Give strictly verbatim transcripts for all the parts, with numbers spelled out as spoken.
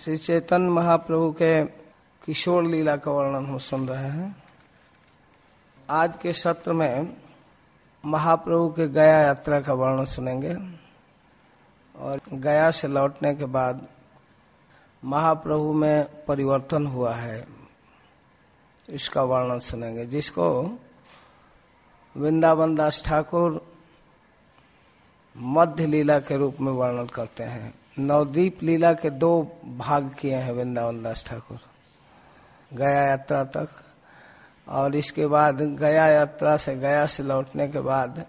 श्री चैतन्य महाप्रभु के किशोर लीला का वर्णन हम सुन रहे हैं। आज के सत्र में महाप्रभु के गया यात्रा का वर्णन सुनेंगे और गया से लौटने के बाद महाप्रभु में परिवर्तन हुआ है इसका वर्णन सुनेंगे, जिसको वृंदावन दास ठाकुर मध्य लीला के रूप में वर्णन करते हैं। नवद्वीप लीला के दो भाग किए हैं वृंदावन दास ठाकुर, गया यात्रा तक, और इसके बाद गया यात्रा से गया से लौटने के बाद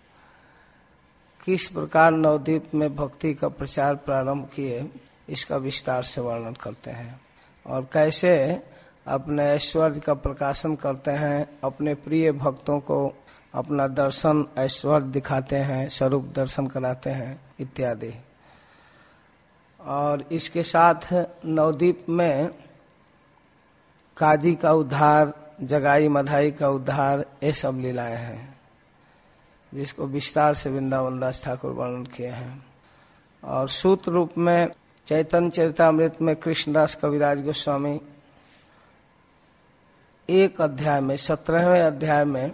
किस प्रकार नवद्वीप में भक्ति का प्रचार प्रारंभ किए इसका विस्तार से वर्णन करते हैं, और कैसे अपने ऐश्वर्य का प्रकाशन करते हैं, अपने प्रिय भक्तों को अपना दर्शन ऐश्वर्य दिखाते हैं, स्वरूप दर्शन कराते हैं इत्यादि। और इसके साथ नवद्वीप में काजी का उद्धार, जगाई मधाई का उद्धार, ये सब लीलाएं हैं जिसको विस्तार से वृंदावन दास ठाकुर वर्णन किए हैं। और सूत्र रूप में चैतन्य चरितामृत में कृष्णदास कविराज गोस्वामी एक अध्याय में, सत्रहवें अध्याय में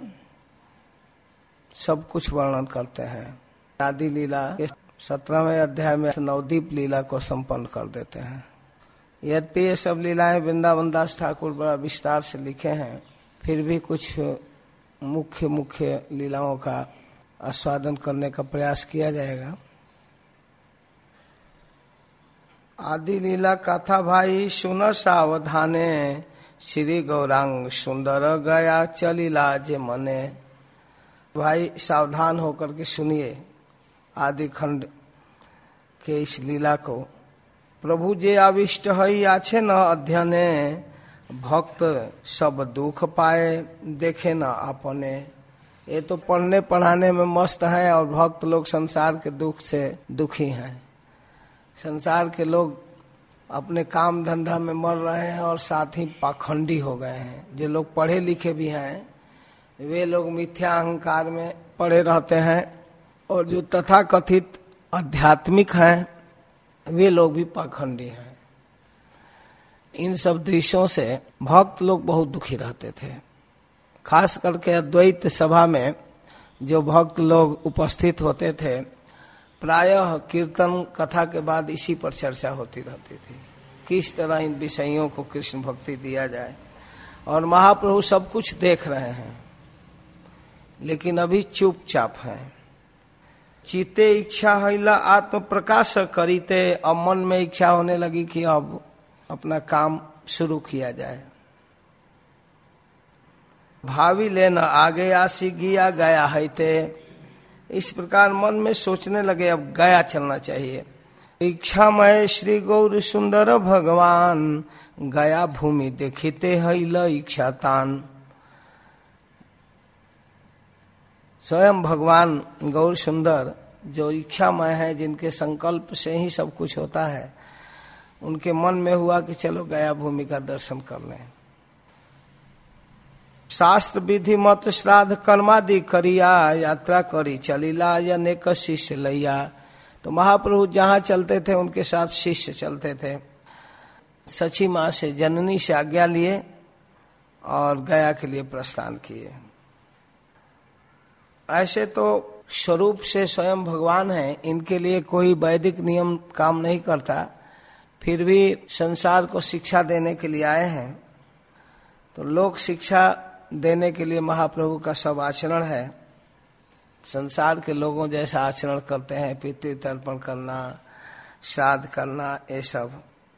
सब कुछ वर्णन करते हैं। आदि लीला के सत्रहवें अध्याय में नवद्वीप लीला को संपन्न कर देते हैं। यद्यपि ये सब लीलाएं वृंदावन दास ठाकुर बड़ा विस्तार से लिखे हैं, फिर भी कुछ मुख्य मुख्य लीलाओं का आस्वादन करने का प्रयास किया जाएगा। आदि लीला कथा भाई सुन सावधाने, श्री गौरांग सुंदर गया चलिला जे मने। भाई सावधान होकर के सुनिए आदि खंड के इस लीला को। प्रभु जे आविष्ट हई आछे न अध्ययने, भक्त सब दुख पाए देखे न अपने। ये तो पढ़ने पढ़ाने में मस्त है और भक्त लोग संसार के दुख से दुखी हैं। संसार के लोग अपने काम धंधा में मर रहे हैं और साथ ही पाखंडी हो गए हैं। जो लोग पढ़े लिखे भी हैं वे लोग मिथ्या अहंकार में पड़े रहते हैं, और जो तथाकथित आध्यात्मिक हैं वे लोग भी पाखंडी हैं। इन सब दृश्यों से भक्त लोग बहुत दुखी रहते थे। खास करके अद्वैत सभा में जो भक्त लोग उपस्थित होते थे, प्रायः कीर्तन कथा के बाद इसी पर चर्चा होती रहती थी, किस तरह इन विषयों को कृष्ण भक्ति दिया जाए। और महाप्रभु सब कुछ देख रहे हैं लेकिन अभी चुपचाप है। चिते इच्छा हैला आत्म प्रकाश करीते, अब मन में इच्छा होने लगी कि अब अपना काम शुरू किया जाए। भावी लेना आगे आसी गिया गया है ते, इस प्रकार मन में सोचने लगे अब गया चलना चाहिए। इच्छामय श्री गौर सुंदर भगवान, गया भूमि देखिते हैला इच्छा तान। स्वयं भगवान गौर सुंदर जो इच्छामय है, जिनके संकल्प से ही सब कुछ होता है, उनके मन में हुआ कि चलो गया भूमि का दर्शन कर लें। शास्त्र विधि मत श्राद्ध कर्मादि करिया, यात्रा करी चलिला अनेक शिष्य लैया। तो महाप्रभु जहाँ चलते थे उनके साथ शिष्य चलते थे। सची माँ से, जननी से आज्ञा लिए और गया के लिए प्रस्थान किए। ऐसे तो स्वरूप से स्वयं भगवान हैं, इनके लिए कोई वैदिक नियम काम नहीं करता, फिर भी संसार को शिक्षा देने के लिए आए हैं। तो लोक शिक्षा देने के लिए महाप्रभु का सब आचरण है। संसार के लोगों जैसा आचरण करते हैं, पितृ तर्पण करना, श्राद्ध करना, ये सब।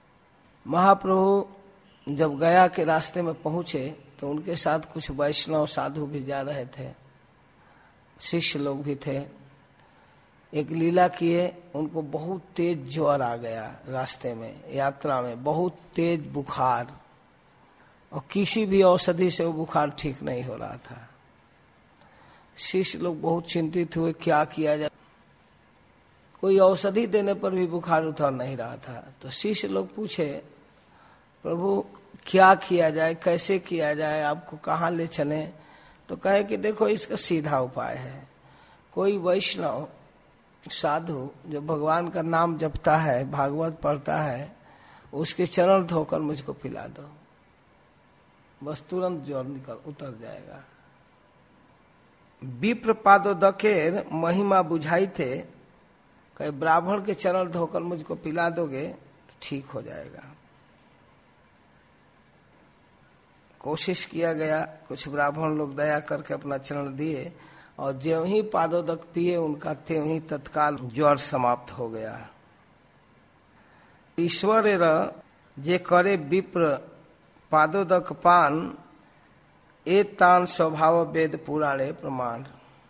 महाप्रभु जब गया के रास्ते में पहुंचे तो उनके साथ कुछ वैष्णव साधु भी जा रहे थे, शिष्य लोग भी थे। एक लीला किए, उनको बहुत तेज ज्वर आ गया रास्ते में, यात्रा में बहुत तेज बुखार, और किसी भी औषधि से वो बुखार ठीक नहीं हो रहा था। शिष्य लोग बहुत चिंतित हुए, क्या किया जाए। कोई औषधि देने पर भी बुखार उतर नहीं रहा था। तो शिष्य लोग पूछे, प्रभु क्या किया जाए, कैसे किया जाए, आपको कहाँ ले चलें। तो कहे कि देखो इसका सीधा उपाय है। कोई वैष्णव साधु जो भगवान का नाम जपता है, भागवत पढ़ता है, उसके चरण धोकर मुझको पिला दो, बस तुरंत ज्वर निकल उतर जाएगा। विप्र पादोदकेर महिमा बुझाई थे, कहे ब्राह्मण के चरण धोकर मुझको पिला दोगे तो ठीक हो जाएगा। कोशिश किया गया, कुछ ब्राह्मण लोग दया करके अपना चरण दिए और ज्यों ही पादोदक पिए उनका त्यों ही तत्काल ज्वर समाप्त हो गया। ईश्वर जे करे विप्र पादोदक पान, ए तान स्वभाव वेद पुराणे प्रमाण।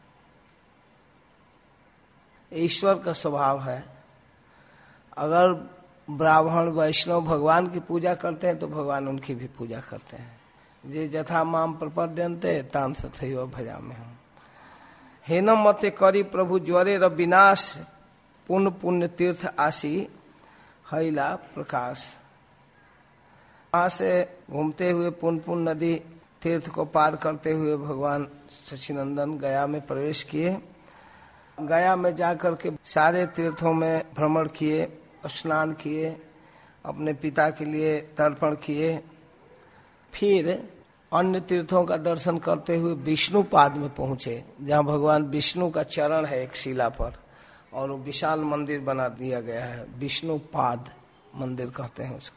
ईश्वर का स्वभाव है, अगर ब्राह्मण वैष्णव भगवान की पूजा करते हैं तो भगवान उनकी भी पूजा करते हैं। जे जथा माम प्रपद्यन्ते तान तथैव भजामि हम। हेनम मते करी प्रभु ज्वरे र विनाश, पुण्य पुण्य तीर्थ आसी हैला प्रकाश। वहां से घूमते हुए पुण्य पुण्य नदी तीर्थ को पार करते हुए भगवान सच्चिनंदन गया में प्रवेश किए। गया में जाकर के सारे तीर्थों में भ्रमण किए, स्नान किए, अपने पिता के लिए तर्पण किए। फिर अन्य तीर्थों का दर्शन करते हुए विष्णु पाद में पहुंचे, जहां भगवान विष्णु का चरण है एक शिला पर, और वो विशाल मंदिर बना दिया गया है, विष्णु पाद मंदिर कहते हैं उसको।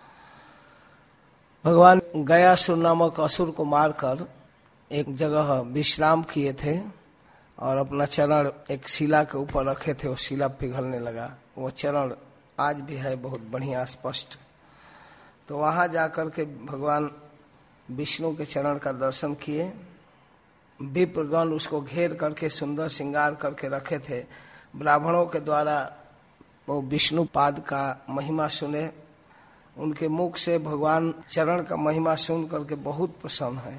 भगवान गयासुर नामक असुर को मारकर एक जगह विश्राम किए थे और अपना चरण एक शिला के ऊपर रखे थे, वो शिला पिघलने लगा। वो चरण आज भी है बहुत बढ़िया स्पष्ट। तो वहां जाकर के भगवान विष्णु के चरण का दर्शन किए। विप्रगण उसको घेर करके सुंदर श्रृंगार करके रखे थे। ब्राह्मणों के द्वारा वो विष्णु पाद का महिमा सुने, उनके मुख से भगवान चरण का महिमा सुन करके बहुत प्रसन्न है।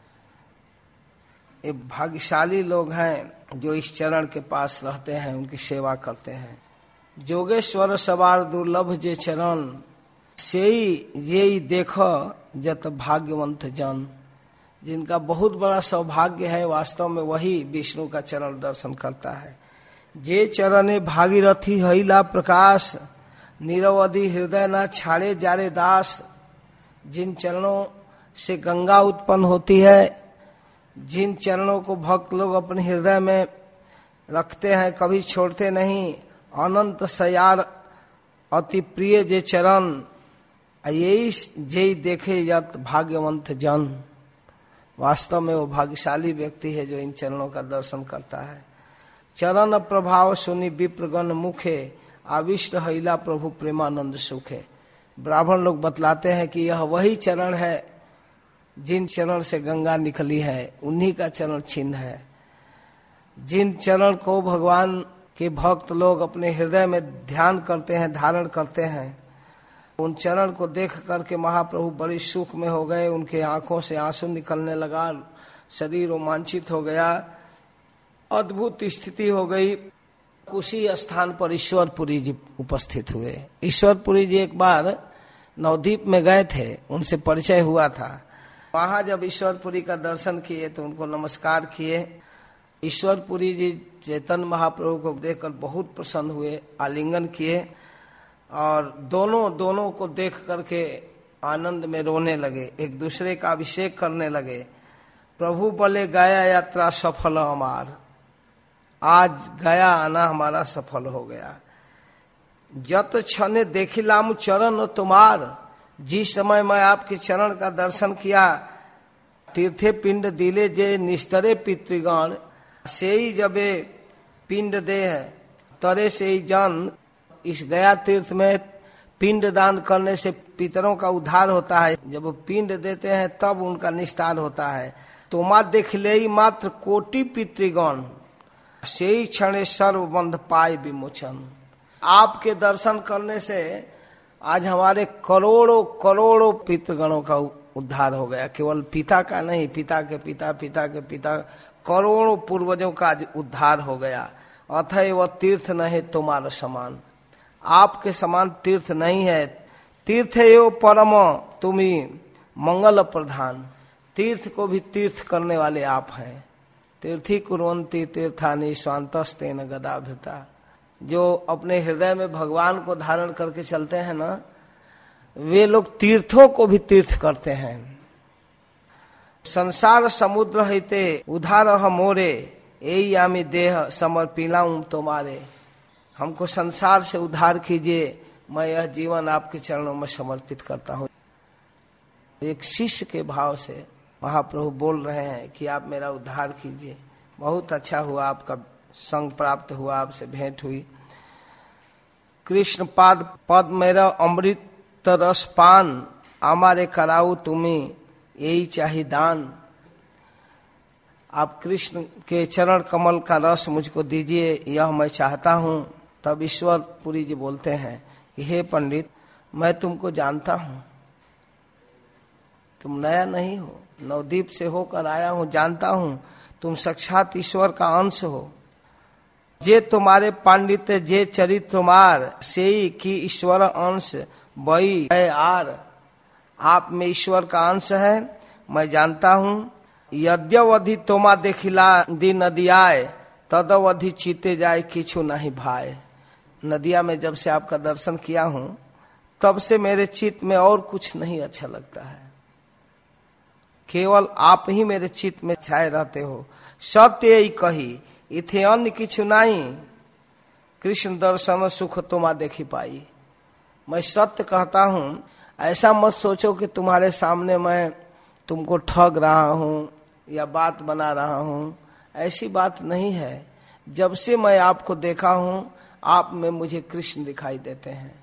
ये भाग्यशाली लोग हैं जो इस चरण के पास रहते हैं, उनकी सेवा करते हैं। जोगेश्वर सवार दुर्लभ जे चरण, सेई ये देखो जत भाग्यवंत जन। जिनका बहुत बड़ा सौभाग्य है, वास्तव में वही विष्णु का चरण दर्शन करता है। जे चरणे भागीरथी हईला प्रकाश, निरवधि हृदय न छाड़े जारे दास। जिन चरणों से गंगा उत्पन्न होती है, जिन चरणों को भक्त लोग अपने हृदय में रखते हैं, कभी छोड़ते नहीं। अनंत सयार अति प्रिय जे चरण, यही जे देखे यत भाग्यवंत जन। वास्तव में वो भाग्यशाली व्यक्ति है जो इन चरणों का दर्शन करता है। चरण प्रभाव सुनी विप्रगण मुखे, आविष्ट हईला प्रभु प्रेमानंद सुखे। ब्राह्मण लोग बतलाते हैं कि यह वही चरण है जिन चरण से गंगा निकली है, उन्हीं का चरण चिन्ह है। जिन चरण को भगवान के भक्त लोग अपने हृदय में ध्यान करते हैं, धारण करते हैं, उन चरण को देख करके महाप्रभु बड़ी सुख में हो गए। उनके आंखों से आंसू निकलने लगा, शरीर रोमांचित हो गया, अद्भुत स्थिति हो गई। उसी स्थान पर ईश्वरपुरी जी उपस्थित हुए। ईश्वरपुरी जी एक बार नवद्वीप में गए थे, उनसे परिचय हुआ था। वहां जब ईश्वरपुरी का दर्शन किए तो उनको नमस्कार किए। ईश्वरपुरी जी चैतन्य महाप्रभु को देखकर बहुत प्रसन्न हुए, आलिंगन किए और दोनों दोनों को देख करके आनंद में रोने लगे, एक दूसरे का अभिषेक करने लगे। प्रभु बोले गया यात्रा सफल हमार, आज गया आना हमारा सफल हो गया। जत क्षणे देखिलाम चरण तुम्हार, जिस समय मैं आपके चरण का दर्शन किया, तीर्थे पिंड दिले जे निस्तरे पितृगण, से ही जबे पिंड दे है तरे से ही जन। इस गया तीर्थ में पिंड दान करने से पितरों का उद्धार होता है। जब वो पिंड देते हैं तब उनका निस्तार होता है। तो मा देख ले मात्र कोटि पितृगण, से ही क्षणे सर्वबंध पाए विमोचन। आपके दर्शन करने से आज हमारे करोड़ों करोड़ों पितृगणों का उद्धार हो गया। केवल पिता का नहीं, पिता के पिता, पिता के पिता, करोड़ों पूर्वजों का आज उद्धार हो गया। अतएव तीर्थ नहीं तुम्हारा समान, आपके समान तीर्थ नहीं है। तीर्थ यो परम तुम्ही मंगल प्रधान, तीर्थ को भी तीर्थ करने वाले आप हैं। तीर्थी कुर्वन्ति तीर्थानि स्वांतस्तेन गदाभृता। जो अपने हृदय में भगवान को धारण करके चलते हैं ना, वे लोग तीर्थों को भी तीर्थ करते हैं। संसार समुद्र हैते उधार मोरे, यही आमी देह समर्पिलाऊं तुम्हारे। हमको संसार से उद्धार कीजिए, मैं यह जीवन आपके चरणों में समर्पित करता हूँ। एक शिष्य के भाव से महाप्रभु बोल रहे हैं कि आप मेरा उद्धार कीजिए। बहुत अच्छा हुआ, आपका संग प्राप्त हुआ, आपसे भेंट हुई। कृष्ण पाद पद मेरा अमृत रस पान, हमारे कराऊ तुम्हें यही चाहिए दान। आप कृष्ण के चरण कमल का रस मुझको दीजिए, यह मैं चाहता हूँ। तब ईश्वर पुरी जी बोलते हैं कि हे पंडित, मैं तुमको जानता हूँ, तुम नया नहीं हो, नवदीप से होकर आया हूँ, जानता हूँ तुम साक्षात ईश्वर का अंश हो। जे तुम्हारे पांडित्य जे चरित्र तुम्हार, से की ईश्वर अंश बई है आर। आप में ईश्वर का अंश है, मैं जानता हूँ। यद्यवधि तोमा देखिला दी नदियाए, तदवधि चीते जाए किछु नहीं भाए। नदिया में जब से आपका दर्शन किया हूँ, तब से मेरे चित्त में और कुछ नहीं अच्छा लगता है, केवल आप ही मेरे चित्त में छाए रहते हो। सत्य ही कही इथे अन्य किछु नहीं, कृष्ण दर्शन सुख तुमा देखी पाई। मैं सत्य कहता हूँ, ऐसा मत सोचो कि तुम्हारे सामने मैं तुमको ठग रहा हूँ या बात बना रहा हूँ, ऐसी बात नहीं है। जब से मैं आपको देखा हूँ, आप में मुझे कृष्ण दिखाई देते हैं।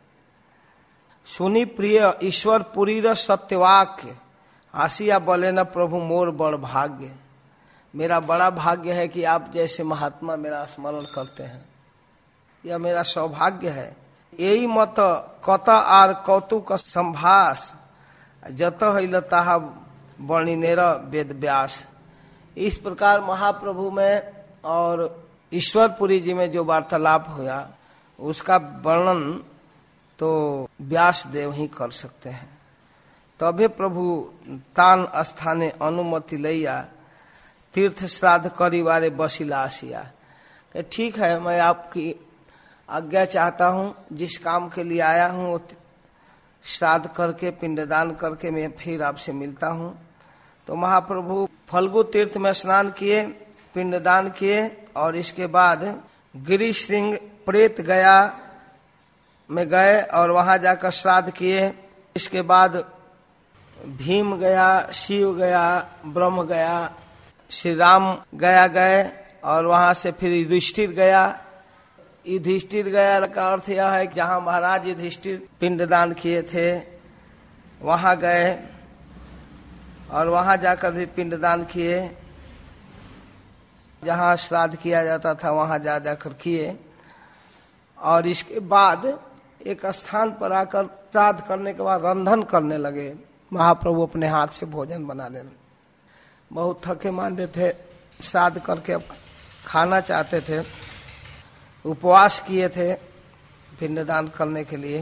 सुनी प्रिय ईश्वर पुरी र सत्यवाक्य, आसिया बोले न प्रभु मोर बड़ भाग्य। मेरा बड़ा भाग्य है कि आप जैसे महात्मा मेरा स्मरण करते हैं, यह मेरा सौभाग्य है। यही मत कत आर कौतुक संभास, जत हिलता वर्णिनेर वेद व्यास। इस प्रकार महाप्रभु में और ईश्वरपुरी जी में जो वार्तालाप हुआ, उसका वर्णन तो व्यास देव ही कर सकते हैं। तबे प्रभु तान स्थाने अनुमति लैया, तीर्थ श्राद्ध करिवारे बसिला आसिया। ठीक है, मैं आपकी आज्ञा चाहता हूँ, जिस काम के लिए आया हूँ श्राद्ध करके पिंडदान करके मैं फिर आपसे मिलता हूँ। तो महाप्रभु फल्गु तीर्थ में स्नान किए, पिंडदान किए, और इसके बाद गिरी श्रृंग प्रेत गया में गए और वहां जाकर श्राद्ध किए। इसके बाद भीम गया, शिव गया, ब्रह्म गया, श्री राम गया गए, और वहां से फिर युधिष्ठिर गया। युधिष्ठिर गया का अर्थ यह है कि जहां महाराज युधिष्ठिर पिंडदान किए थे वहां गए, और वहां जाकर भी पिंडदान किए। जहां श्राद्ध किया जाता था वहां जा जाकर किए, और इसके बाद एक स्थान पर आकर श्राद्ध करने के बाद रंधन करने लगे। महाप्रभु अपने हाथ से भोजन बनाने लगे। बहुत थके मांदे थे, श्राद्ध करके अब खाना चाहते थे, उपवास किए थे पिंडदान करने के लिए।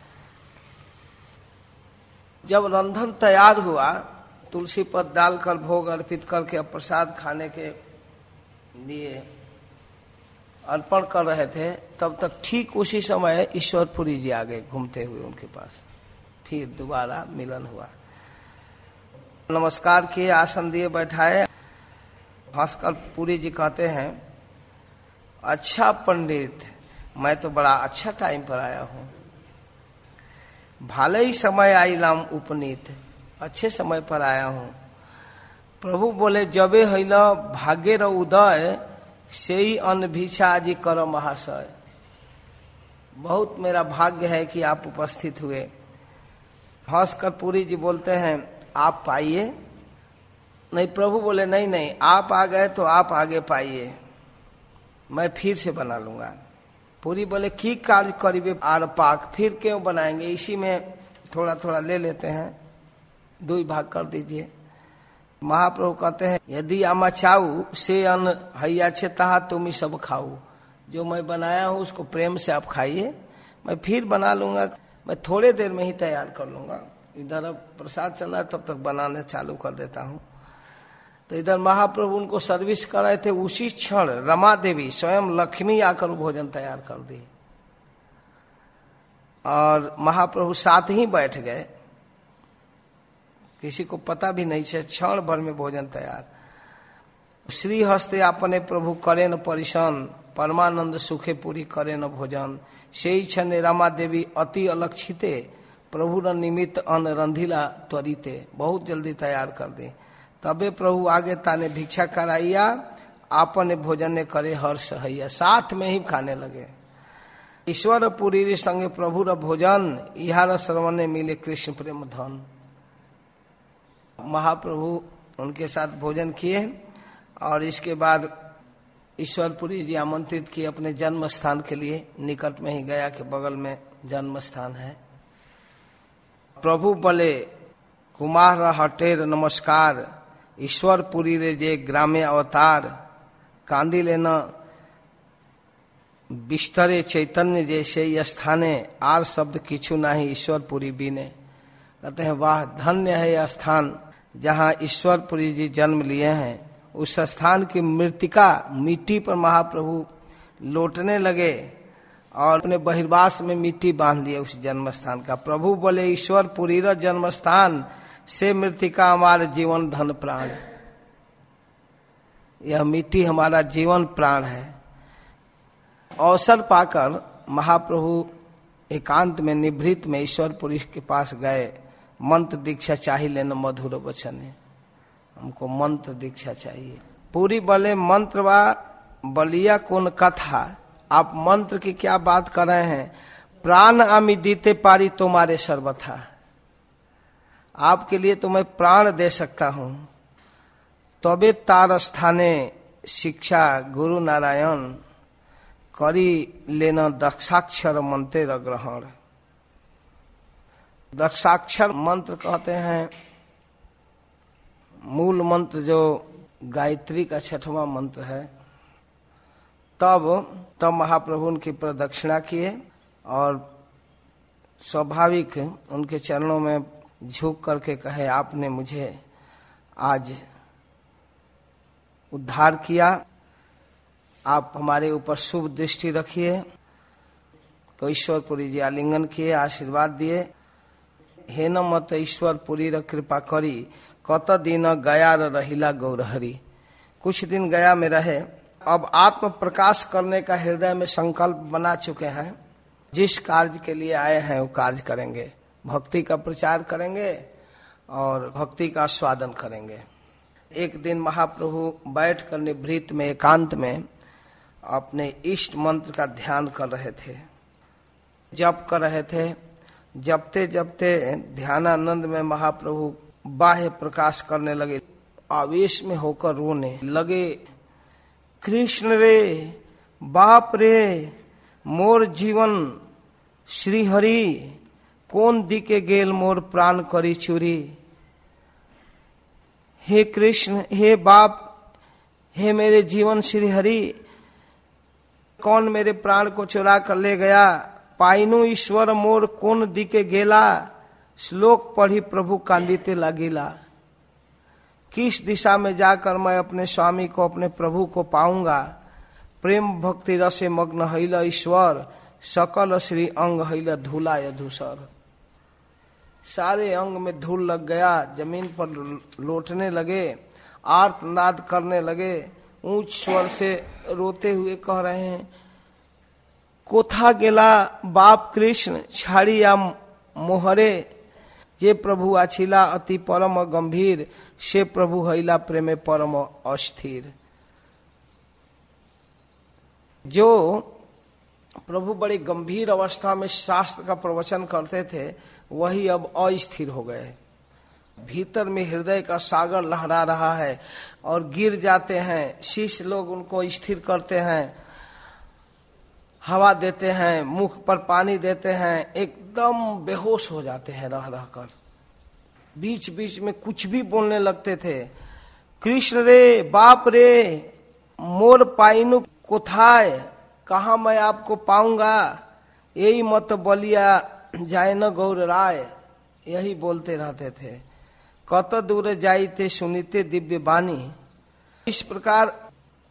जब रंधन तैयार हुआ, तुलसी पत्र डालकर भोग अर्पित करके अब प्रसाद खाने के लिए अर्पण कर रहे थे, तब तक ठीक उसी समय ईश्वरपुरी जी आ गए घूमते हुए उनके पास। फिर दोबारा मिलन हुआ, नमस्कार किए, आसन दिए, बैठाए। हंसकर पुरी जी कहते हैं, अच्छा पंडित, मैं तो बड़ा अच्छा टाइम पर आया हूँ, भाले ही समय आई लाम उपनीत, अच्छे समय पर आया हूँ। प्रभु बोले, जबे हैला भाग्य र उदय, से ही अन्न भिक्षा आदि कर महाशय। बहुत मेरा भाग्य है कि आप उपस्थित हुए। हंसकर पुरी जी बोलते हैं, आप पाइए। नहीं, प्रभु बोले, नहीं नहीं, आप आ गए तो आप आगे पाइए, मैं फिर से बना लूंगा। पुरी बोले, की कार्य करीबे आर पाक, फिर क्यों बनाएंगे, इसी में थोड़ा थोड़ा ले लेते हैं, दो भाग कर दीजिए। महाप्रभु कहते हैं, यदि आमा चाऊ से अन्न हैया छे तहा तुम ही सब खाऊ। जो मैं बनाया हूँ उसको प्रेम से आप खाइए, मैं फिर बना लूंगा, मैं थोड़े देर में ही तैयार कर लूंगा। इधर अब प्रसाद चला, तब तक बनाने चालू कर देता हूँ। तो इधर महाप्रभु उनको सर्विस कर रहे थे, उसी क्षण रमा देवी स्वयं लक्ष्मी आकर भोजन तैयार कर दी। और महाप्रभु साथ ही बैठ गए, किसी को पता भी नहीं चला, क्षण भर में भोजन तैयार। श्री हस्ते अपने प्रभु करे न परिशन, परमानंद सुखे पूरी करे न भोजन। से क्षण रमा देवी अति अलक्षिते, प्रभु न निमित्त अन्न रंधिला त्वरिते। बहुत जल्दी तैयार कर दे। तबे प्रभु आगे ताने भिक्षा कराइया, आपने भोजन ने करे हर्ष हैया। साथ में ही खाने लगे। ईश्वर पुरी संगे प्रभु र भोजन, इहार श्रवणे मिले कृष्ण प्रेम धन। महाप्रभु उनके साथ भोजन किए और इसके बाद ईश्वरपुरी जी आमंत्रित किए अपने जन्म स्थान के लिए। निकट में ही गया के बगल में जन्म स्थान है। प्रभु बोले कुमार हटेर नमस्कार, ईश्वरपुरी रे जे ग्रामे अवतार। कांदी लेना बिस्तरे चैतन्य जैसे स्थाने, आर शब्द किछु नाही ईश्वरपुरी बीने। कहते हैं वाह धन्य है यह स्थान जहाँ ईश्वरपुरी जी जन्म लिए हैं। उस स्थान की मृतिका मिट्टी पर महाप्रभु लौटने लगे और अपने बहिर्वास में मिट्टी बांध लिए उस जन्म स्थान का। प्रभु बोले ईश्वरपुरी र जन्म स्थान, से मृतिका हमारे जीवन धन प्राण। यह मिट्टी हमारा जीवन प्राण है। अवसर पाकर महाप्रभु एकांत में निभृत में ईश्वरपुरी के पास गए। मंत्र दीक्षा चाहिए लेना मधुर वचन है, हमको मंत्र दीक्षा चाहिए। पूरी बोले मंत्र वा बलिया कौन कथा, आप मंत्र की क्या बात कर रहे हैं। प्राण आमी दीते पारी तुम्हारे सर्वथा, आपके लिए तो मैं प्राण दे सकता हूं। तबे तार स्थाने शिक्षा गुरु नारायण, करी लेना दक्षाक्षर मंत्र ग्रहण। दक्षाक्षर मंत्र कहते हैं मूल मंत्र जो गायत्री का छठवां मंत्र है। तब तब महाप्रभु उनकी प्रदक्षिणा किए और स्वाभाविक उनके चरणों में झुक करके कहे आपने मुझे आज उद्धार किया, आप हमारे ऊपर शुभ दृष्टि रखिए। तो ईश्वरपुरी जी आलिंगन किए, आशीर्वाद दिए। हे न मत ईश्वरपुरी र कृपा करी, कत दिन गया रहिला गौरहरी। कुछ दिन गया में रहे। अब आत्म प्रकाश करने का हृदय में संकल्प बना चुके हैं। जिस कार्य के लिए आए हैं वो कार्य करेंगे, भक्ति का प्रचार करेंगे और भक्ति का स्वादन करेंगे। एक दिन महाप्रभु बैठ कर निभृत में एकांत में अपने इष्ट मंत्र का ध्यान कर रहे थे, जप कर रहे थे। जपते जपते ध्यानानंद में महाप्रभु बाह्य प्रकाश करने लगे, आवेश में होकर रोने लगे। कृष्ण रे बाप रे मोर जीवन श्री हरि, कौन दिके गेल मोर प्राण करी चूरी। हे कृष्ण, हे बाप, हे मेरे जीवन श्री हरि, कौन मेरे प्राण को चुरा कर ले गया। पाइनु ईश्वर मोर कौन दिके गेला, श्लोक पढ़ी प्रभु कांदिते लागिला। किस दिशा में जाकर मैं अपने स्वामी को, अपने प्रभु को पाऊंगा। प्रेम भक्ति रसे मग्न हैल ईश्वर, सकल श्री अंग हैल धूला धूसर। सारे अंग में धूल लग गया, जमीन पर लौटने लगे, आर्तनाद करने लगे, ऊंच स्वर से रोते हुए कह रहे हैं कोथा गेला बाप कृष्ण, छाड़िया मोहरे। जे प्रभु आछिला अति परम गंभीर, से प्रभु हैला प्रेमे परम अस्थिर। जो प्रभु बड़ी गंभीर अवस्था में शास्त्र का प्रवचन करते थे, वही अब अस्थिर हो गए। भीतर में हृदय का सागर लहरा रहा है और गिर जाते हैं। शिष्य लोग उनको स्थिर करते हैं, हवा देते हैं, मुख पर पानी देते हैं, एकदम बेहोश हो जाते हैं रह रह कर। बीच बीच में कुछ भी बोलने लगते थे। कृष्ण रे बाप रे मोर पाइनु कोथाय, कहाँ मैं आपको पाऊंगा। यही मत बलिया जाए न गौर राय, यही बोलते रहते थे। कत दूर जाइते सुनीते दिव्य बानी। इस प्रकार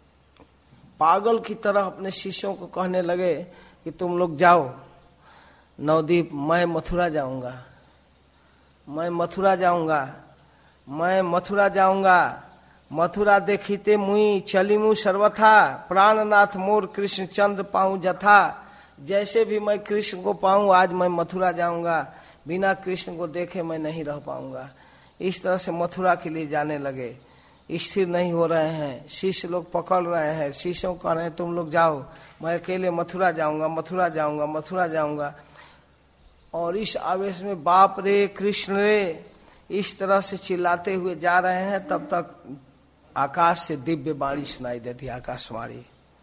पागल की तरह अपने शिष्यों को कहने लगे कि तुम लोग जाओ, नवदीप, मैं मथुरा जाऊंगा, मैं मथुरा जाऊंगा, मैं मथुरा जाऊंगा। मथुरा देखीते मुई चली मुँह सर्वथा, प्राणनाथ मोर कृष्ण चंद्र पाऊं जथा। जैसे भी मैं कृष्ण को पाऊं आज मैं मथुरा जाऊंगा, बिना कृष्ण को देखे मैं नहीं रह पाऊंगा। इस तरह से मथुरा के लिए जाने लगे। स्थिर नहीं हो रहे हैं, शिष्य लोग पकड़ रहे हैं, शिष्यों कह रहे हैं तुम लोग जाओ, मैं अकेले मथुरा जाऊंगा, मथुरा जाऊंगा, मथुरा जाऊंगा। और इस आवेश में बाप रे कृष्ण रे इस तरह से चिल्लाते हुए जा रहे हैं, तब तक आकाश से दिव्य वाणी सुनाई देती, आकाशवाणी,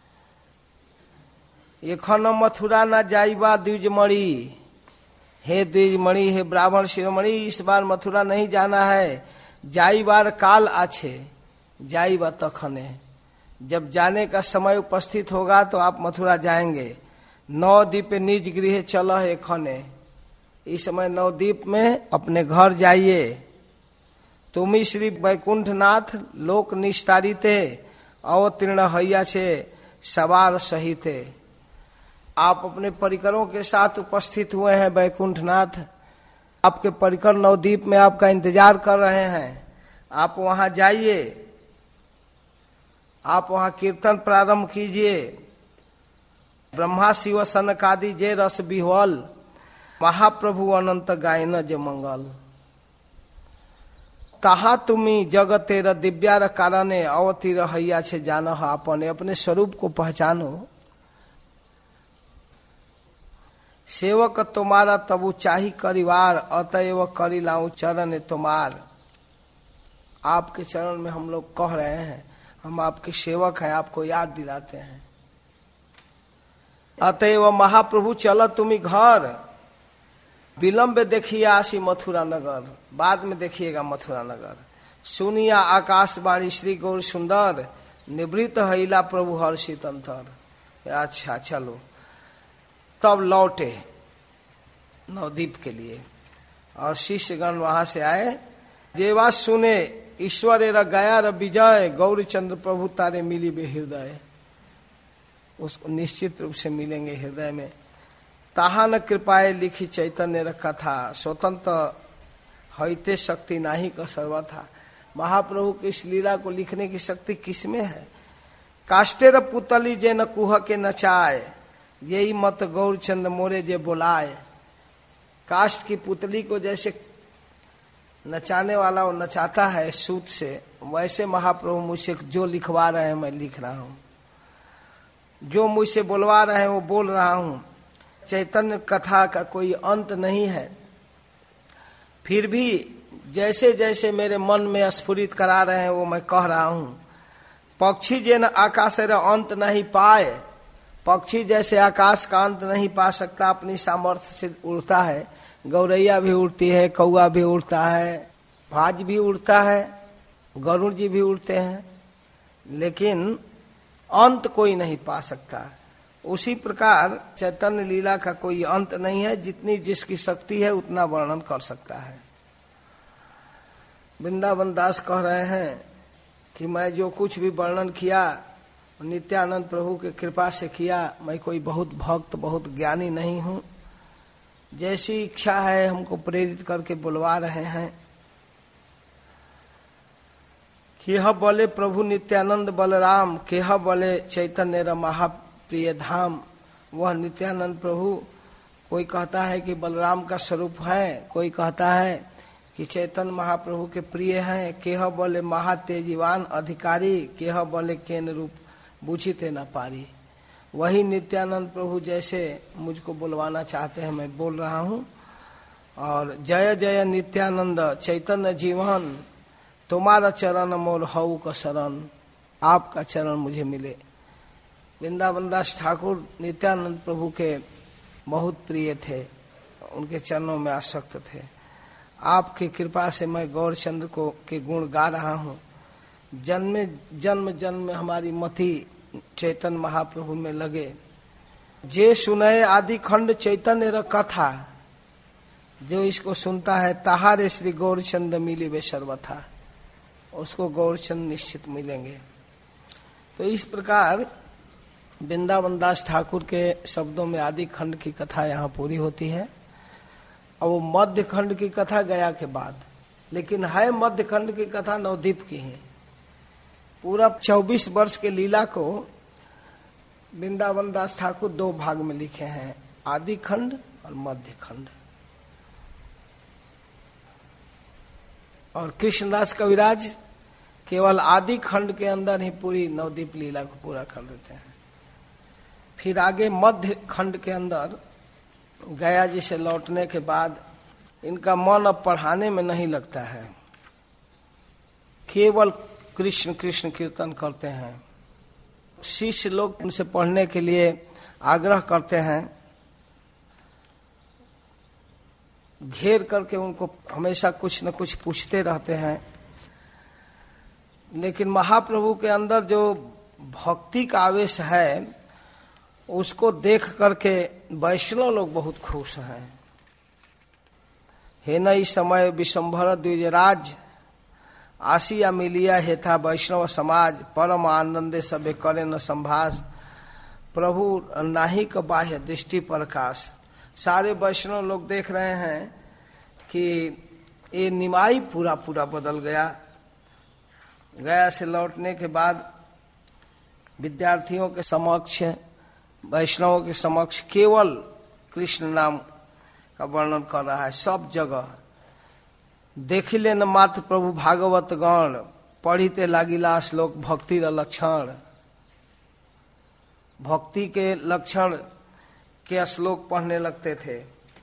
एखन मथुरा न जाइबा द्विजमणि। हे द्विजमणि, हे ब्राह्मण शिरोमणि, इस बार मथुरा नहीं जाना है। जाई बार काल आछे, जाई बा तखने, जब जाने का समय उपस्थित होगा तो आप मथुरा जाएंगे। नवदीप निज गृह चल एखने, इस समय नवदीप में अपने घर जाइए। तुमी श्री वैकुंठनाथ लोक निस्तारिते, अवतीर्ण हैया छे सवार सहिते। आप अपने परिकरों के साथ उपस्थित हुए हैं वैकुंठनाथ, आपके परिकर नवदीप में आपका इंतजार कर रहे हैं। आप वहां जाइए, आप वहां कीर्तन प्रारंभ कीजिए। ब्रह्मा शिव सनकादि जे रस बिह्वल, महाप्रभु अनंत गायन जे मंगल। ताहा तुम्ही जगतेर दिव्यार कारणे, अवतीर हैया छे जानह आपने। अपने स्वरूप को पहचानो। सेवक तुम्हारा तबु चाही करिवार, अतएव करी लाऊं चरण तुम्हार। आपके चरण में हम लोग कह रहे हैं, हम आपके सेवक हैं, आपको याद दिलाते हैं। अतएव महाप्रभु चल तुम्ही घर, विलंब देखिए आसी मथुरा नगर। बाद में देखिएगा मथुरा नगर। सुनिया आकाशवाणी श्री गौर सुंदर, निवृत्त हैला प्रभु हर्षित अंतर। अच्छा चलो, तब लौटे नवदीप के लिए और शिष्यगण वहां से आए। जेवा सुने ईश्वर र गया र विजय, गौरी चंद्र प्रभु तारे मिली बे हृदय। उसको निश्चित रूप से मिलेंगे हृदय में। ताहा न कृपाए लिखी चैतन्य र कथा, स्वतंत्र हईते शक्ति नाही का सर्वथा। महाप्रभु की इस लीला को लिखने की शक्ति किसमें है? काष्टेर पुतली जे न कुह के नचाए, यही मत गौरचंद मोरे जे बोलाए। काष्ट की पुतली को जैसे नचाने वाला वो नचाता है सूत से, वैसे महाप्रभु मुझसे जो लिखवा रहे हैं मैं लिख रहा हूँ, जो मुझसे बोलवा रहे हैं वो बोल रहा हूँ। चैतन्य कथा का कोई अंत नहीं है, फिर भी जैसे जैसे मेरे मन में स्फुरित करा रहे हैं वो मैं कह रहा हूँ। पक्षी जेन आकाश अंत नहीं पाए, पक्षी जैसे आकाश का अंत नहीं पा सकता, अपनी सामर्थ्य से उड़ता है। गौरैया भी उड़ती है, कौआ भी उड़ता है, भाज भी उड़ता है, गरुड़ जी भी उड़ते हैं, लेकिन अंत कोई नहीं पा सकता। उसी प्रकार चैतन्य लीला का कोई अंत नहीं है, जितनी जिसकी शक्ति है उतना वर्णन कर सकता है। वृंदावन दास कह रहे हैं कि मैं जो कुछ भी वर्णन किया नित्यानंद प्रभु के कृपा से किया। मैं कोई बहुत भक्त बहुत ज्ञानी नहीं हूँ, जैसी इच्छा है हमको प्रेरित करके बुलवा रहे हैं। केह बोले प्रभु नित्यानंद बलराम, केह बोले चैतन्य र महाप्रिय धाम। वह नित्यानंद प्रभु, कोई कहता है कि बलराम का स्वरूप है, कोई कहता है कि चैतन्य महाप्रभु के प्रिय हैं। केह बोले महातेजीवान अधिकारी, केह बोले केन रूप बुझिते न पारी। वही नित्यानंद प्रभु जैसे मुझको बुलवाना चाहते हैं मैं बोल रहा हूँ। और जय जय नित्यानंद चैतन्य जीवन, तुम्हारा चरण मोर हऊ का शरण। आपका चरण मुझे मिले। वृंदावन दास ठाकुर नित्यानंद प्रभु के बहुत प्रिय थे, उनके चरणों में आसक्त थे। आपकी कृपा से मैं गौरचंद्र को के गुण गा रहा हूँ। जन्म जन्म जन्म में हमारी मति चैतन्य महाप्रभु में लगे। जे सुनय आदि खंड चैतन्य र कथा, जो इसको सुनता है ताहारे श्री गौरचंद मिली वे सर्वथा, उसको गौरचंद निश्चित मिलेंगे। तो इस प्रकार वृंदावन दास ठाकुर के शब्दों में आदि खंड की कथा यहाँ पूरी होती है और वो मध्य खंड की कथा गया के बाद, लेकिन है मध्य खंड की कथा नवद्वीप की है। पूरा चौबीस वर्ष के लीला को वृंदावन दास ठाकुर दो भाग में लिखे हैं, आदि खंड और मध्य खंड। और कृष्णदास कविराज केवल आदि खंड के अंदर ही पूरी नवद्वीप लीला को पूरा कर देते हैं। फिर आगे मध्य खंड के अंदर गया जी से लौटने के बाद इनका मन अब पढ़ाने में नहीं लगता है, केवल कृष्ण कृष्ण कीर्तन करते हैं। शिष्य लोग उनसे पढ़ने के लिए आग्रह करते हैं, घेर करके उनको हमेशा कुछ न कुछ पूछते रहते हैं, लेकिन महाप्रभु के अंदर जो भक्ति का आवेश है उसको देख करके वैष्णव लोग बहुत खुश हैं। हे नई समय विशंभर द्विजराज आसिया मिलिया हेथा वैष्णव समाज परम आनंदे सबे करे न संभास प्रभु नाही क बाह्य दृष्टि प्रकाश। सारे वैष्णव लोग देख रहे हैं कि ये निमाई पूरा पूरा बदल गया। गया से लौटने के बाद विद्यार्थियों के समक्ष, वैष्णवों के समक्ष केवल कृष्ण नाम का वर्णन कर रहा है। सब जगह देखिले न मात्र प्रभु भागवत गण पढ़िते लागिला श्लोक भक्ति र लक्षण। भक्ति के लक्षण के श्लोक पढ़ने लगते थे,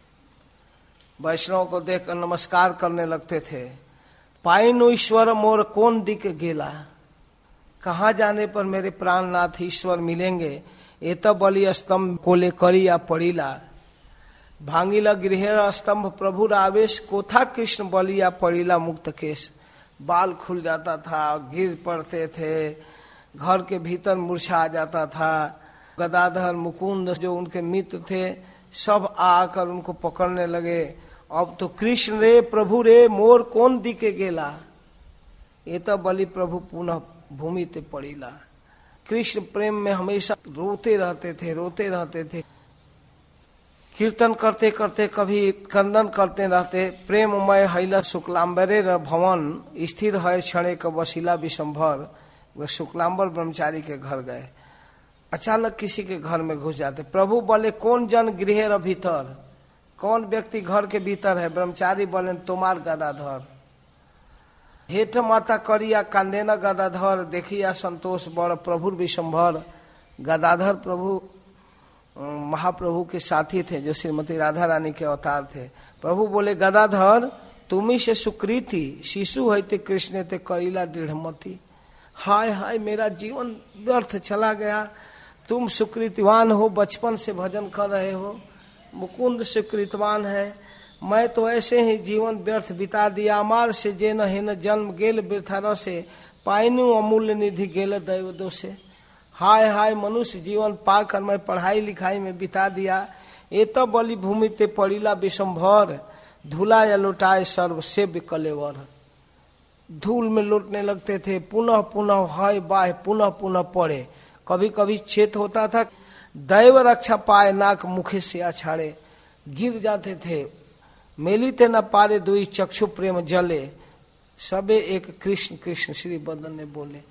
वैष्णव को देखकर नमस्कार करने लगते थे। पाइनु ईश्वर मोर कौन दिक गेला, कहाँ जाने पर मेरे प्राणनाथ ईश्वर मिलेंगे। एत बलि स्तंभ कोले करिया पड़ीला भांगिला गृह स्तंभ प्रभु आवेश कोथा कृष्ण बलिया पड़ीला मुक्त केश। बाल खुल जाता था, गिर पड़ते थे, घर के भीतर मूर्छा आ जाता था। गदाधर मुकुंद जो उनके मित्र थे सब आकर उनको पकड़ने लगे। अब तो कृष्ण रे प्रभु रे मोर कौन दिके गेला, ये तो बलि प्रभु पुनः भूमि ते पड़ीला। कृष्ण प्रेम में हमेशा रोते रहते थे, रोते रहते थे। कीर्तन करते करते कभी क्रंदन करते रहते। प्रेममय हैला शुक्लांबरे र भवन स्थिर है क्षणे क वशिला विशंभर। वह शुक्लांबर ब्रह्मचारी के घर गए, अचानक किसी के घर में घुस जाते। प्रभु बोले कौन जन गृह र भीतर, कौन व्यक्ति घर के भीतर है। ब्रह्मचारी बोले तुम्हार गदाधर। हेठ माता करिया कांदेना गदाधर देखिया संतोष बड़ प्रभु विशंभर। गदाधर प्रभु महाप्रभु के साथी थे जो श्रीमती राधा रानी के अवतार थे। प्रभु बोले गदाधर तुम्ही से सुकृति शिशु है ते कृष्ण ते करीला दृढ़मति। हाय हाय मेरा जीवन व्यर्थ चला गया, तुम सुकृतिवान हो, बचपन से भजन कर रहे हो, मुकुंद सुकृतवान है, मैं तो ऐसे ही जीवन व्यर्थ बिता दिया। अमार से जे न हे न जन्म गेल वृथा से पाइनु अमूल्य निधि गेल दैव दोषे। हाय हाय मनुष्य जीवन पाकर मैं पढ़ाई लिखाई में बिता दिया। ये तो बलि भूमि ते पड़ीला विशंभर धूला या लुटाए सर्व सेव्य कलेवर। धूल में लुटने लगते थे, पुनः पुनः हाय बाय पुनः पुनः पड़े। कभी कभी चेत होता था, दैव रक्षा पाए नाक मुखे से अछाड़े, गिर जाते थे। मेली ते न पारे दुई चक्षु प्रेम जले, सबे एक कृष्ण कृष्ण श्री बदन ने बोले।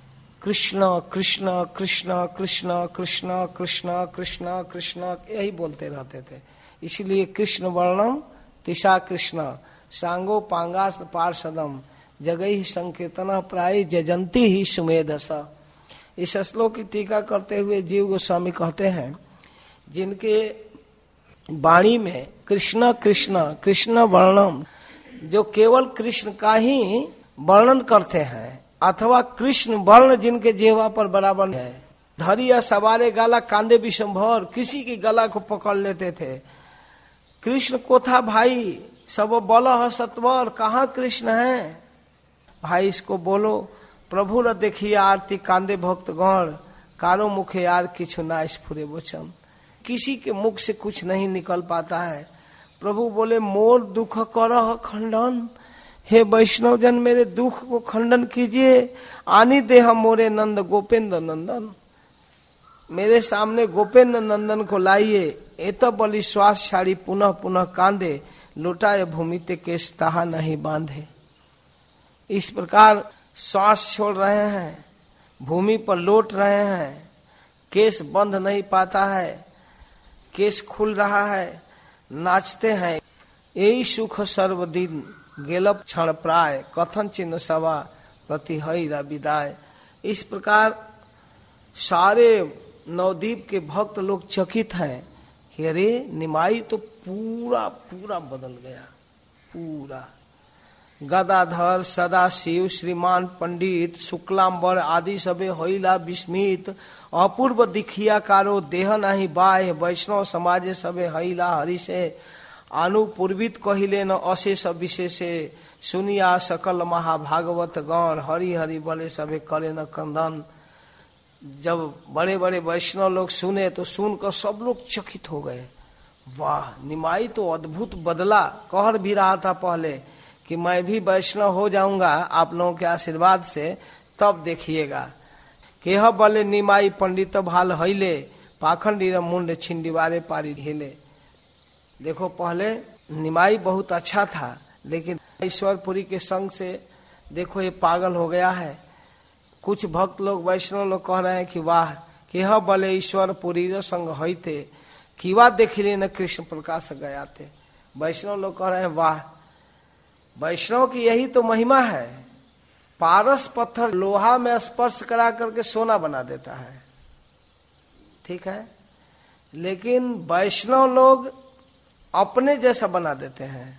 कृष्ण कृष्ण कृष्ण कृष्ण कृष्ण कृष्ण कृष्ण कृष्ण यही बोलते रहते थे। इसलिए कृष्ण वर्णम तिशा कृष्ण सांगो पांगास पार्षदम जगई संकीर्तन प्राय जजंती ही सुमेधस। इस श्लोक की टीका करते हुए जीव गोस्वामी कहते हैं, जिनके वाणी में कृष्ण कृष्ण कृष्ण वर्णम, जो केवल कृष्ण का ही वर्णन करते हैं, अथवा कृष्ण वर्ण जिनके जेवा पर बराबर है। धरिया सवारे गाला कांदे विशंभर, किसी की गला को पकड़ लेते थे। कृष्ण को था भाई सब बल सत्वर, कहाँ कृष्ण है भाई, इसको बोलो। प्रभु र देखिए आरती कांदे भक्त गण, कारो मुखे यार किछु ना स्फुरे वचन। किसी के मुख से कुछ नहीं निकल पाता है। प्रभु बोले मोर दुख करह खंडन, हे वैष्णव जन मेरे दुख को खंडन कीजिए। आनी देह मोरे नंद गोपेंद्र नंदन, मेरे सामने गोपेन्द्र नंदन को लाइए, एत बलि श्वास छाड़ी पुनः पुनः कांदे, लुटाए भूमि ते केश ताहा नहीं बांधे। इस प्रकार श्वास छोड़ रहे हैं, भूमि पर लौट रहे हैं, केश बंध नहीं पाता है, केश खुल रहा है, नाचते हैं। यही सुख सर्वदिन गेलप क्षण प्राय, कथन चिन्ह सभा प्रति हईरा विदाय। इस प्रकार सारे नवद्वीप के भक्त लोग चकित हैं कि अरे निमाई तो पूरा पूरा बदल गया, पूरा। गदाधर, सदाशिव, श्रीमान पंडित, शुक्लांबर आदि सबे होइला विस्मित, अपूर्व दिखिया कारो देह नहीं बाह्य, वैष्णव समाजे सबे हईला हरि से, अनुपूर्वित कहिले न अशेष विशेषे, सुनिया सकल महाभागवत गण, हरि हरि बोले सबे करे न कंदन। जब बड़े बड़े वैष्णव लोग सुने तो सुनकर सब लोग चकित हो गए, वाह निमाई तो अद्भुत बदला। कह भी रहा था पहले कि मैं भी वैष्णव हो जाऊंगा आप लोगों के आशीर्वाद से, तब देखिएगा। केह बले निमाई पंडित भाल हईले, पाखंडी मुंड छिंडिवारे पारी हिले। देखो पहले निमाई बहुत अच्छा था, लेकिन ईश्वरपुरी के संग से देखो ये पागल हो गया है। कुछ भक्त लोग वैष्णव लोग कह रहे हैं कि वाह केह बले ईश्वरपुरी संग हईते, किवा देखिले न कृष्ण प्रकाश गयाते। वैष्णव लोग कह रहे हैं वाह, वैष्णव की यही तो महिमा है, पारस पत्थर लोहा में स्पर्श करा करके सोना बना देता है, ठीक है, लेकिन वैष्णव लोग अपने जैसा बना देते हैं।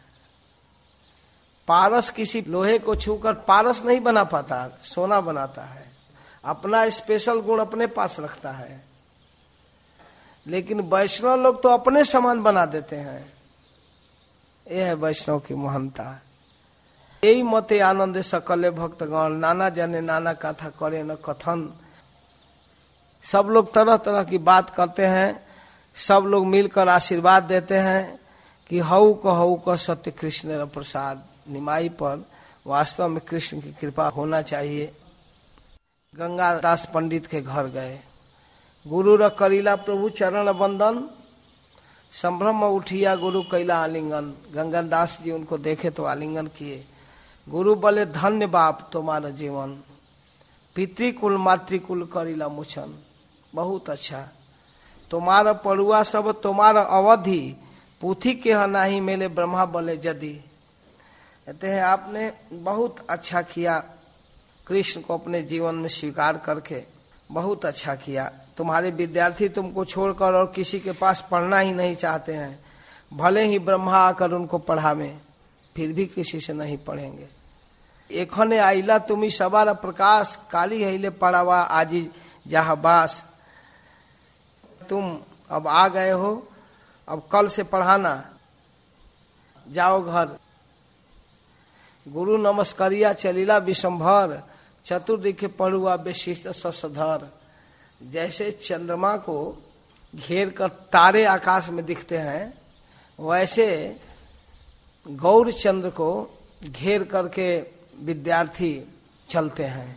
पारस किसी लोहे को छूकर पारस नहीं बना पाता, सोना बनाता है, अपना स्पेशल गुण अपने पास रखता है। लेकिन वैष्णव लोग तो अपने समान बना देते हैं। यह है वैष्णव की महानता। यही मते आनंद सकले भक्तगण, नाना जने नाना कथा करे न कथन। सब लोग तरह तरह की बात करते हैं, सब लोग मिलकर आशीर्वाद देते हैं कि हऊ को हऊ को सत्य कृष्ण प्रसाद। निमाई पर वास्तव में कृष्ण की कृपा होना चाहिए। गंगादास पंडित के घर गए, गुरु र करीला प्रभु चरण बंदन, संभ्रम उठिया गुरु कैला आलिंगन। गंगादास जी उनको देखे तो आलिंगन किए। गुरु बोले धन्य बाप तुम्हारा जीवन, पितृकुल मातृकुल करीला मुछन। बहुत अच्छा, तुम्हारा पड़ुआ सब तुम्हारा अवधि, पूथी के नाही मेले ब्रह्मा बोले जदी। कहते हैं आपने बहुत अच्छा किया, कृष्ण को अपने जीवन में स्वीकार करके बहुत अच्छा किया। तुम्हारे विद्यार्थी तुमको छोड़कर और किसी के पास पढ़ना ही नहीं चाहते हैं, भले ही ब्रह्मा आकर उनको पढ़ावे फिर भी किसी से नहीं पढ़ेंगे। एखने आइला तुम्ही सवार प्रकाश, काली हईले पढ़ावा आजी जहा बास। तुम अब आ गए हो, अब कल से पढ़ाना, जाओ घर। गुरु नमस्कारिया चलीला विशंभर, चतुर्दिखे पढ़ुआ विशिष्ट ससधर। जैसे चंद्रमा को घेर कर तारे आकाश में दिखते हैं, वैसे गौर चंद्र को घेर करके विद्यार्थी चलते हैं।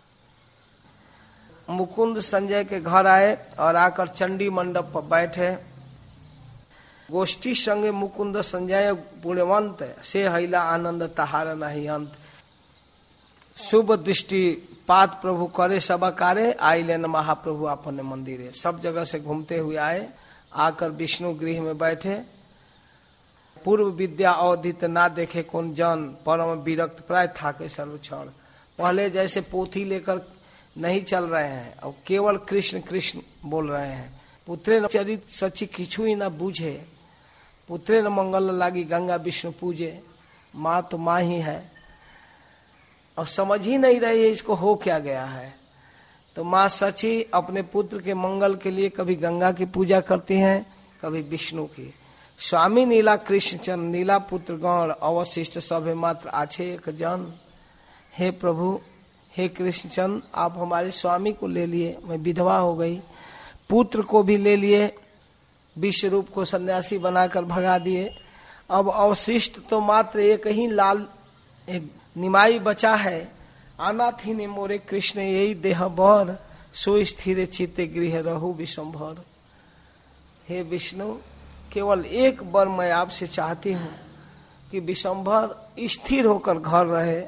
मुकुंद संजय के घर आए और आकर चंडी मंडप पर बैठे। गोष्ठी संगे मुकुंद संजय पुण्यवंत, से हैला आनंद तहार नहीं अंत। शुभ दृष्टि पात प्रभु करे सब कारे, आइले न महाप्रभु अपने मंदिरे। सब जगह से घूमते हुए आए, आकर विष्णु गृह में बैठे। पूर्व विद्या अवधित ना देखे कौन जन, परम विरक्त प्राय थाके सर्वक्षण। पहले जैसे पोथी लेकर नहीं चल रहे हैं, अब केवल कृष्ण कृष्ण बोल रहे हैं। पुत्रे न चरित सची किछु ही न बूझे, पुत्रे न मंगल लागी गंगा विष्णु पूजे। माँ तो माँ ही है, अब समझ ही नहीं रही है इसको हो क्या गया है। तो माँ सची अपने पुत्र के मंगल के लिए कभी गंगा की पूजा करती हैं, कभी विष्णु की। स्वामी नीला कृष्ण चंद, नीला पुत्र गण, अवशिष्ट सभे मात्र आछे एक जन। हे प्रभु, हे कृष्ण चंद, आप हमारे स्वामी को ले लिए, मैं विधवा हो गई, पुत्र को भी ले लिए, विश्व रूप को सन्यासी बनाकर भगा दिए। अब अवशिष्ट तो मात्र एक ही लाल एक निमाई बचा है। अनाथ ही ने मोरे कृष्ण यही देह बर, सुस्थिर चित्ते गृह रहु विश्वंभर। हे विष्णु, केवल एक बार मैं आपसे चाहती हूँ कि विश्वंभर स्थिर होकर घर रहे।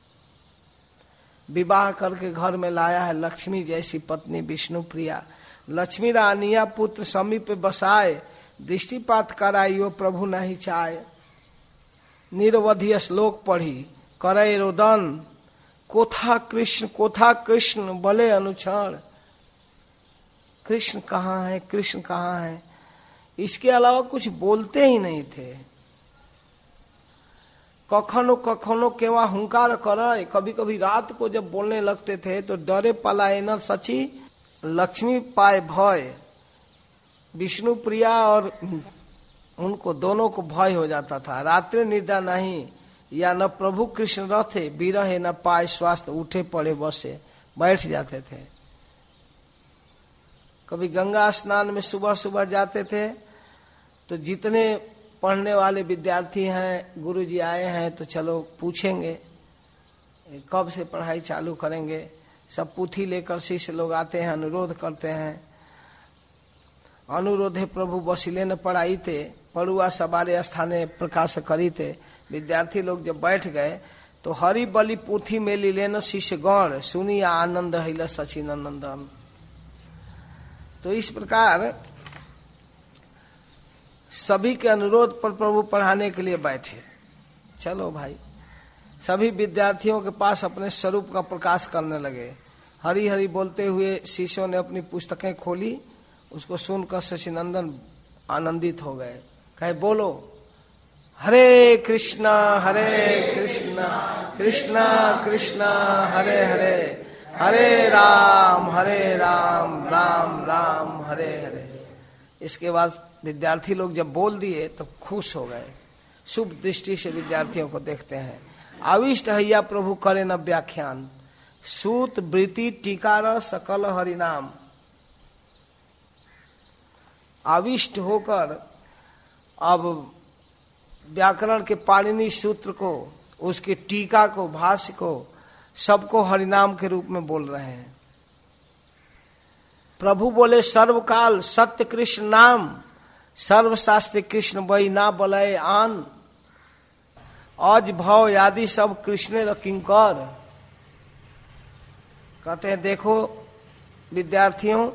विवाह करके घर में लाया है लक्ष्मी जैसी पत्नी विष्णु प्रिया। लक्ष्मी रानिया पुत्र समीप बसाए, दृष्टिपात कराइयो प्रभु नहीं चाहे। निरवधि श्लोक पढ़ी करे रोदन, कोथा कृष्ण कोथा कृष्ण बोले अनुक्षण। कृष्ण कहाँ है, कृष्ण कहाँ है, इसके अलावा कुछ बोलते ही नहीं थे। कखनो कखनो केवा हुंकार करे, कभी कभी रात को जब बोलने लगते थे तो डरे पलाए न सची लक्ष्मी पाए भय। विष्णु प्रिया और उनको दोनों को भय हो जाता था। रात्रि निद्रा नहीं, या न प्रभु कृष्ण रथे, बिरहे न पाए स्वास्थ्य, उठे पड़े बसे बैठ जाते थे। कभी गंगा स्नान में सुबह सुबह जाते थे तो जितने पढ़ने वाले विद्यार्थी हैं, गुरुजी आए हैं तो चलो पूछेंगे कब से पढ़ाई चालू करेंगे। सब पुथी लेकर शिष्य लोग आते हैं, अनुरोध करते हैं। अनुरोधे प्रभु बसिले न पढ़ाई थे, पढ़ुआ सवारे स्थाने प्रकाश करी थे। विद्यार्थी लोग जब बैठ गए तो हरि बलि पुथी मेली लेन शिष्य गण, सुनी आनंद हिल सचिन नंदन। तो इस प्रकार सभी के अनुरोध पर प्रभु पढ़ाने के लिए बैठे। चलो भाई, सभी विद्यार्थियों के पास अपने स्वरूप का प्रकाश करने लगे। हरि हरि बोलते हुए शिष्यों ने अपनी पुस्तकें खोली, उसको सुनकर सचिनंदन आनंदित हो गए। कहे बोलो हरे कृष्णा हरे कृष्णा कृष्णा कृष्णा हरे हरे, हरे राम हरे राम राम राम हरे हरे। इसके बाद विद्यार्थी लोग जब बोल दिए तो खुश हो गए। शुभ दृष्टि से विद्यार्थियों को देखते हैं। आविष्ट हैया प्रभु करे न व्याख्यान, सूत वृत्ति टीकार सकल हरिनाम। आविष्ट होकर अब व्याकरण के पाणिनि सूत्र को, उसके टीका को, भाष्य को, सबको हरिनाम के रूप में बोल रहे हैं। प्रभु बोले सर्वकाल सत्य कृष्ण नाम, सर्वशास्त्र कृष्ण वही ना बोले आन। अज भव आदि सब कृष्ण र किंकर। कहते हैं देखो विद्यार्थियों,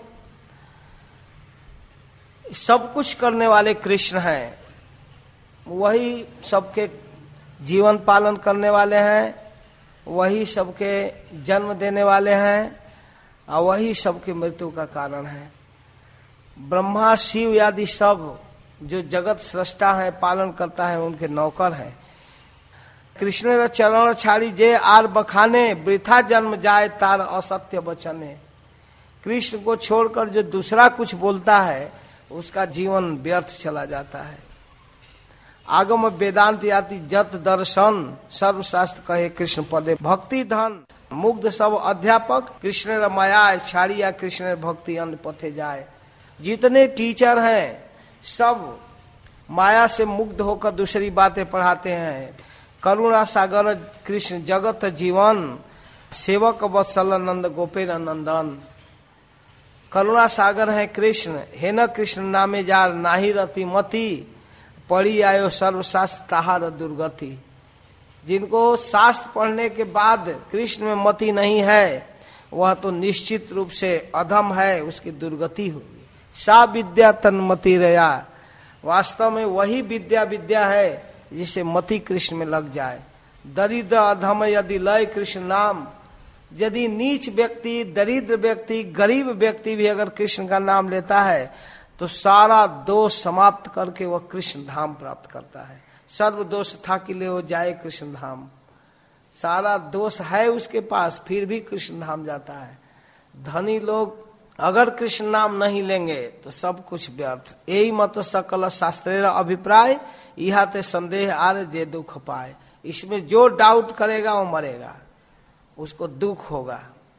सब कुछ करने वाले कृष्ण हैं, वही सबके जीवन पालन करने वाले हैं, वही सबके जन्म देने वाले हैं और वही सबके मृत्यु का कारण है। ब्रह्मा शिव आदि सब जो जगत सृष्टा है, पालन करता है, उनके नौकर हैं। कृष्ण रा चरण छाड़ी जे आर बखाने, वृथा जन्म जाए तार असत्य वचने। कृष्ण को छोड़कर जो दूसरा कुछ बोलता है उसका जीवन व्यर्थ चला जाता है। आगम वेदांत याति जत दर्शन, सर्वशास्त्र कहे कृष्ण पदे भक्ति धन। मुग्ध सब अध्यापक कृष्ण रा माया, छाड़िया कृष्ण भक्ति अन्य पथे जाए। जितने टीचर हैं सब माया से मुग्ध होकर दूसरी बातें पढ़ाते हैं। करुणा सागर कृष्ण जगत जीवन, सेवक वत्सल नंद गोपेर नंदन। करुणा सागर है कृष्ण, हे न कृष्ण नामे जार नाही रति मति, पढ़ी आयो सर्वशास्त्र ताहार दुर्गति। जिनको शास्त्र पढ़ने के बाद कृष्ण में मति नहीं है, वह तो निश्चित रूप से अधम है, उसकी दुर्गति होगी। सा विद्या तन्मति रया, वास्तव में वही विद्या विद्या है जिसे मति कृष्ण में लग जाए। दरिद्र अधम यदि लय कृष्ण नाम, यदि नीच व्यक्ति, दरिद्र व्यक्ति, गरीब व्यक्ति भी अगर कृष्ण का नाम लेता है तो सारा दोष समाप्त करके वह कृष्ण धाम प्राप्त करता है। सर्व दोष था कि ले वो जाए कृष्ण धाम। सारा दोष है उसके पास, फिर भी कृष्ण धाम जाता है। धनी लोग अगर कृष्ण नाम नहीं लेंगे तो सब कुछ व्यर्थ। यही मत सकल शास्त्रेर अभिप्राय, यह ते संदेह आर जे दुख पाए। इसमें जो डाउट करेगा वो मरेगा, उसको दुख होगा।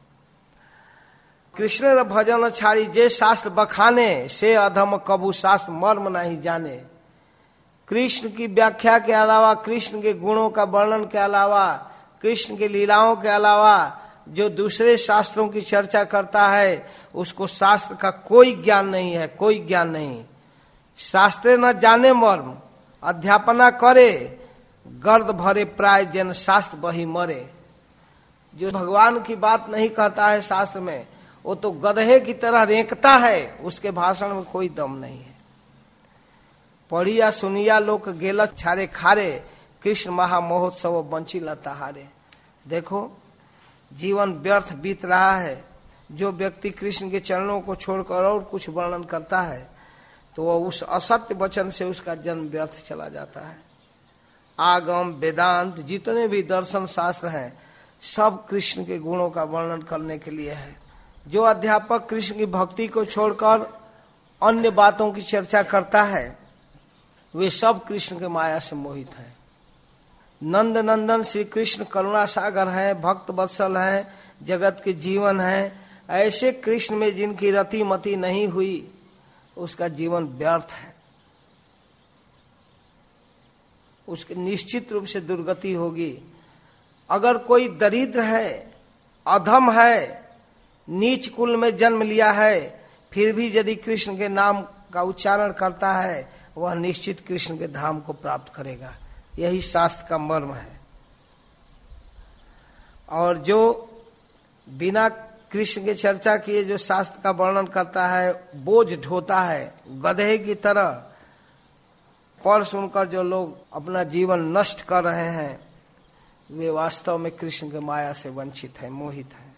कृष्ण भजन छाड़ी जे शास्त्र बखाने, से अधम कबू शास्त्र मर्म नहीं जाने। कृष्ण की व्याख्या के अलावा, कृष्ण के गुणों का वर्णन के अलावा, कृष्ण की लीलाओं के अलावा जो दूसरे शास्त्रों की चर्चा करता है उसको शास्त्र का कोई ज्ञान नहीं है, कोई ज्ञान नहीं। शास्त्रे न जाने मर्म, अध्यापना करे गर्द भरे प्राय जन शास्त्र बही मरे। जो भगवान की बात नहीं करता है शास्त्र में, वो तो गधे की तरह रेंकता है, उसके भाषण में कोई दम नहीं है। पढ़िया सुनिया लोक गेला छारे खारे, कृष्ण महा महोत्सव बंची लता हारे। देखो जीवन व्यर्थ बीत रहा है। जो व्यक्ति कृष्ण के चरणों को छोड़कर और कुछ वर्णन करता है तो वह उस असत्य वचन से उसका जन्म व्यर्थ चला जाता है। आगम वेदांत जितने भी दर्शन शास्त्र हैं सब कृष्ण के गुणों का वर्णन करने के लिए है। जो अध्यापक कृष्ण की भक्ति को छोड़कर अन्य बातों की चर्चा करता है वे सब कृष्ण के माया से मोहित हैं। नंद नंदन श्री कृष्ण करुणा सागर है, भक्त वत्सल है, जगत के जीवन है। ऐसे कृष्ण में जिनकी रति मति नहीं हुई उसका जीवन व्यर्थ है, उसकी निश्चित रूप से दुर्गति होगी। अगर कोई दरिद्र है, अधम है, नीच कुल में जन्म लिया है, फिर भी यदि कृष्ण के नाम का उच्चारण करता है वह निश्चित कृष्ण के धाम को प्राप्त करेगा। यही शास्त्र का मर्म है। और जो बिना कृष्ण के चर्चा किए जो शास्त्र का वर्णन करता है बोझ ढोता है गधे की तरह। पर सुनकर जो लोग अपना जीवन नष्ट कर रहे हैं वे वास्तव में कृष्ण के माया से वंचित हैं, मोहित हैं।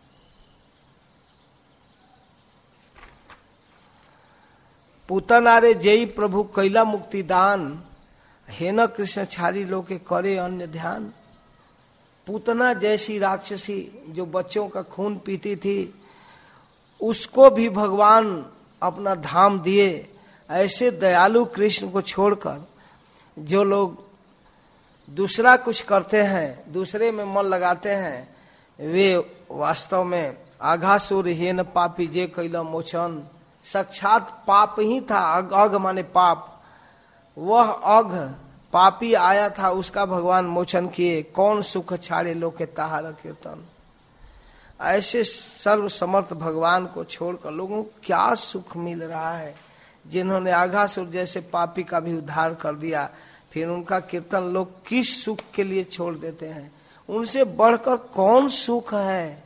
पूतनारे जेई प्रभु कैला मुक्ति दान, हे न कृष्ण छारी लोके करे अन्य ध्यान। पूतना जैसी राक्षसी जो बच्चों का खून पीती थी उसको भी भगवान अपना धाम दिए। ऐसे दयालु कृष्ण को छोड़कर जो लोग दूसरा कुछ करते हैं, दूसरे में मन लगाते हैं, वे वास्तव में आघासुर हेन पापी जे कैला मोचन। साक्षात पाप ही था। अग, अग माने पाप। वह अघ पापी आया था, उसका भगवान मोचन किए। कौन सुख छाड़े लोके ताहार कीर्तन। ऐसे सर्व समर्थ भगवान को छोड़कर लोगों को क्या सुख मिल रहा है। जिन्होंने आघासुर जैसे पापी का भी उद्धार कर दिया, फिर उनका कीर्तन लोग किस सुख के लिए छोड़ देते हैं। उनसे बढ़कर कौन सुख है।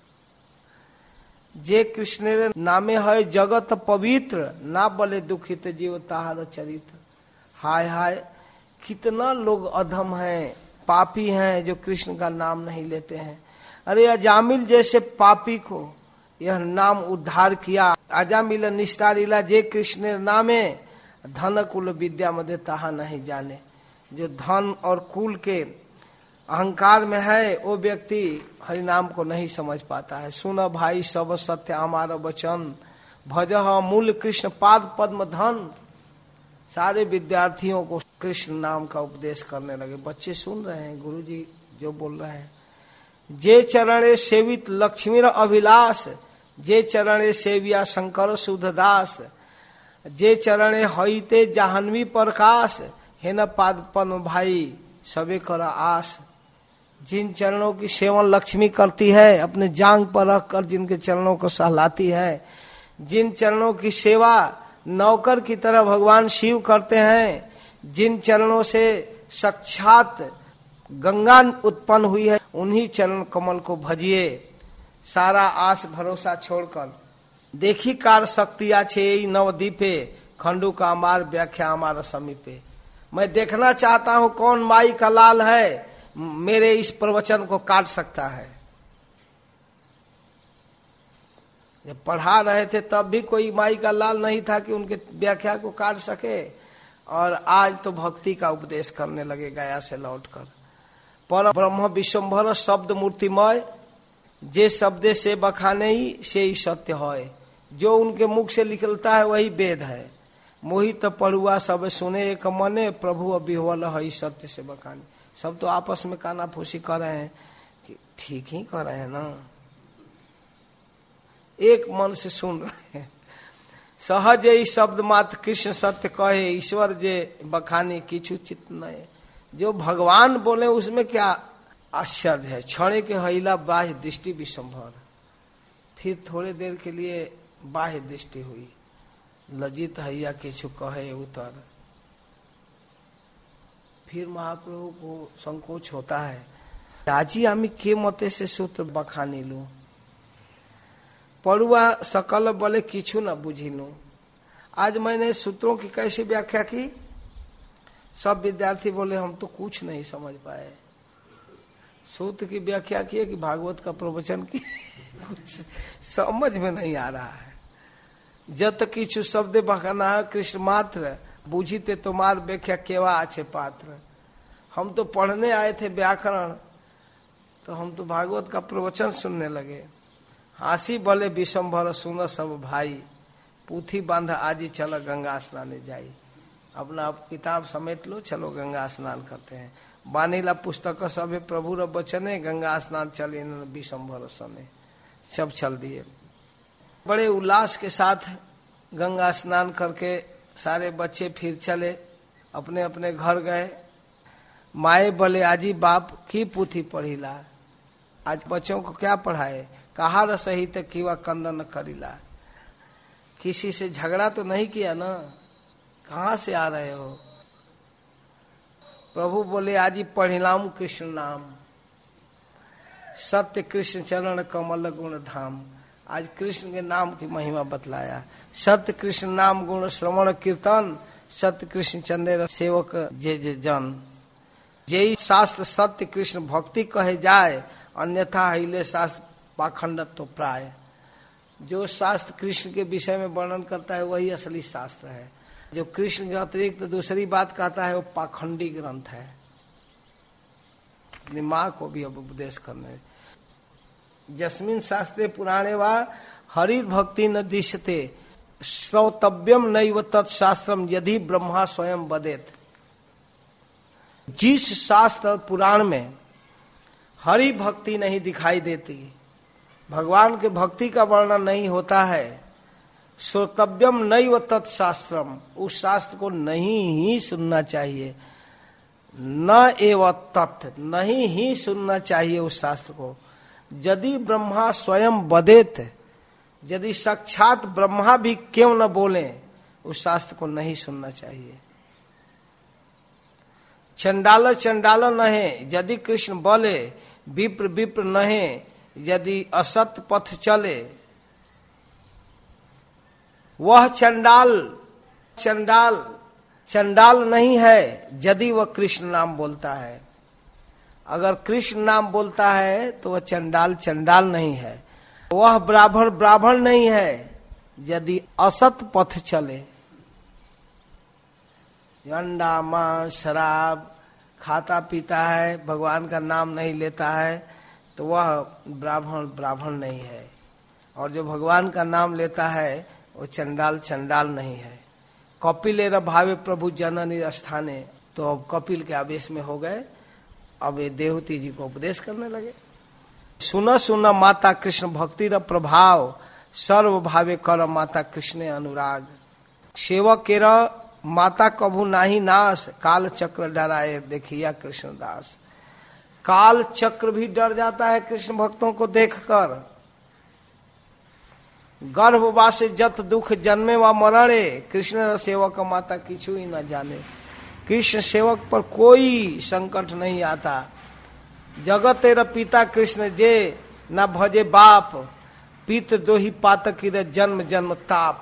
जे कृष्ण नामे है जगत पवित्र, ना बले दुखित जीव ताहार चरित्र। हाय हाय कितना लोग अधम हैं, पापी हैं जो कृष्ण का नाम नहीं लेते हैं। अरे अजामिल जैसे पापी को यह नाम उद्धार किया। अजामिल निस्तारिला जे कृष्ण नामे, धन कुल विद्या मध्य ताहा नहीं जाने। जो धन और कुल के अहंकार में है वो व्यक्ति हरिनाम को नहीं समझ पाता है। सुन भाई सब सत्य हमारा वचन, भजह मूल कृष्ण पाद पद्म धन। सारे विद्यार्थियों को कृष्ण नाम का उपदेश करने लगे। बच्चे सुन रहे हैं गुरुजी जो बोल रहे हैं। जे चरणे सेवित लक्ष्मी अभिलाष, जे चरणे सेविया शंकर सुधदास। जे चरणे हईते जाहनवी प्रकाश, हे न पाद पद्म भाई सबे कर आस। जिन चरणों की सेवन लक्ष्मी करती है, अपने जांग पर रखकर जिनके चरणों को सहलाती है, जिन चरणों की सेवा नौकर की तरह भगवान शिव करते हैं, जिन चरणों से साक्षात गंगा उत्पन्न हुई है, उन्हीं चरण कमल को भजिए सारा आस भरोसा छोड़कर। देखी कार शक्तिया छे नवदीपे, खंडू का अमार व्याख्या हमारा समीपे। मैं देखना चाहता हूं कौन माई का लाल है, मेरे इस प्रवचन को काट सकता है। जब पढ़ा रहे थे तब भी कोई माई का लाल नहीं था कि उनके व्याख्या को काट सके, और आज तो भक्ति का उपदेश करने लगे गया से लौटकर। पर ब्रह्म विश्वम्भर शब्द मूर्तिमय, जे शब्दे से बखाने ही से ही सत्य है। जो उनके मुख से निकलता है वही वेद है। मोहित पढ़ुआ सब सुने एक मने, प्रभु अभिवल है सत्य से बखाने। सब तो आपस में काना फूसी कर रहे हैं कि ठीक ही कर रहे हैं ना, एक मन से सुन रहे हैं। सहज ही शब्द मात्र कृष्ण सत्य कहे, ईश्वर जे बखाने किछु चित नये। जो भगवान बोले उसमें क्या आश्चर्य है। क्षणे के हईला बाह्य दृष्टि विशंभर। फिर थोड़े देर के लिए बाह्य दृष्टि हुई, लज्जित हैया किछु कहे उतर। फिर महाप्रभु को संकोच होता है, आजी आमी के मते से सूत्र बखानी लू, पढ़ुआ सकल बोले किछु न बुझिलू। आज मैंने सूत्रों की कैसे व्याख्या की, सब विद्यार्थी बोले हम तो कुछ नहीं समझ पाए। सूत्र की व्याख्या की कि भागवत का प्रवचन की कुछ समझ में नहीं आ रहा है। जत किछु शब्द बखाना कृष्ण मात्र, बुझीते तुम्हार व्याख्या केवा आछे पात्र। हम तो पढ़ने आए थे व्याकरण, तो हम तो भागवत का प्रवचन सुनने लगे। हासी बोले विशंभर सुन सब भाई, पूथी बांध आजी चलो गंगा स्नाने जाई। अपना आप किताब समेट लो, चलो गंगा स्नान करते हैं। बानीला पुस्तक सभे प्रभु र बचने, गंगा स्नान चले विशंभर सने। सब चल दिए। बड़े उल्लास के साथ गंगा स्नान करके सारे बच्चे फिर चले, अपने अपने घर गए। माए बोले आजी बाप की पूथी पढ़ीला, आज बच्चों को क्या पढ़ाए, कहा र सहित किवा कंदन करीला। किसी से झगड़ा तो नहीं किया ना, कहाँ से आ रहे हो। प्रभु बोले आजी पढ़िलाम कृष्ण नाम, सत्य कृष्ण चरण कमल गुण धाम। आज कृष्ण के नाम की महिमा बतलाया। सत्य कृष्ण नाम गुण श्रवण कीर्तन, सत्य कृष्ण चंदेर सेवक जे जे जन। जेई शास्त्र सत्य कृष्ण भक्ति कहे जाए, अन्यथा हिले शास्त्र पाखंडत तो प्राय। जो शास्त्र कृष्ण के विषय में वर्णन करता है वही असली शास्त्र है। जो कृष्ण के अतिरिक्त तो दूसरी बात कहता है वो पाखंडी ग्रंथ है। अपनी माँ को भी अब उपदेश करने। जस्मिन शास्त्रे पुराणे वा हरि भक्ति न दिशते, श्रोतव्यम नैव तत्शास्त्रम यदि ब्रह्मा स्वयं वदेत। जिस शास्त्र पुराण में हरि भक्ति नहीं दिखाई देती, भगवान के भक्ति का वर्णन नहीं होता है, श्रोतव्यम नैव तत्शास्त्रम, उस शास्त्र को नहीं ही सुनना चाहिए। न एव तत्, नहीं ही सुनना चाहिए उस शास्त्र को। यदि ब्रह्मा स्वयं वदेत, यदि साक्षात ब्रह्मा भी क्यों न बोले, उस शास्त्र को नहीं सुनना चाहिए। चंडाल चंडाल नहे, यदि कृष्ण बोले, विप्र विप्र नहे, यदि असत पथ चले। वह चंडाल चंडाल चंडाल नहीं है यदि वह कृष्ण नाम बोलता है। अगर कृष्ण नाम बोलता है तो वह चंडाल चंडाल नहीं है। वह ब्राह्मण ब्राह्मण नहीं है यदि असत पथ चले। अंडा मांस शराब खाता पीता है, भगवान का नाम नहीं लेता है, तो वह ब्राह्मण ब्राह्मण नहीं है। और जो भगवान का नाम लेता है वो चंडाल चंडाल नहीं है। कपिल भावे प्रभु जननी स्थाने, तो अब कपिल के आवेश में हो गए। अब ये देवती जी को उपदेश करने लगे। सुन सुन माता कृष्ण भक्ति र प्रभाव, सर्व भावे कर माता कृष्ण अनुराग। सेवक के माता कभू नाही नाश, काल चक्र डराए देखिया कृष्णदास। काल चक्र भी डर जाता है कृष्ण भक्तों को देखकर। गर्भवास जत दुख जन्मे व मरणे, कृष्ण सेवक माता किछु ही न जाने। कृष्ण सेवक पर कोई संकट नहीं आता। जगत तेरा पिता कृष्ण जे, न भजे बाप, पित दोही पातक जन्म जन्म ताप।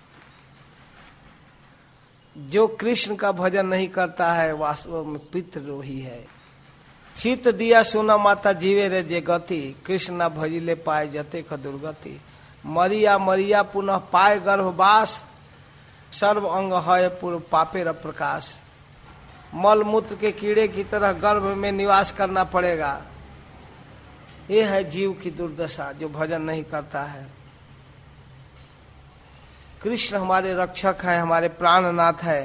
जो कृष्ण का भजन नहीं करता है वास्तव में पितृद्रोही है। चित दिया सोना माता जीवे रे जे गति, कृष्ण न भजिले पाए जते ख दुर्गति। मरिया मरिया पुनः पाए गर्भवास, सर्व अंग है पूर्व पापे र प्रकाश। मल मूत्र के कीड़े की तरह गर्भ में निवास करना पड़ेगा। ये है जीव की दुर्दशा जो भजन नहीं करता है। कृष्ण हमारे रक्षक है, हमारे प्राणनाथ है।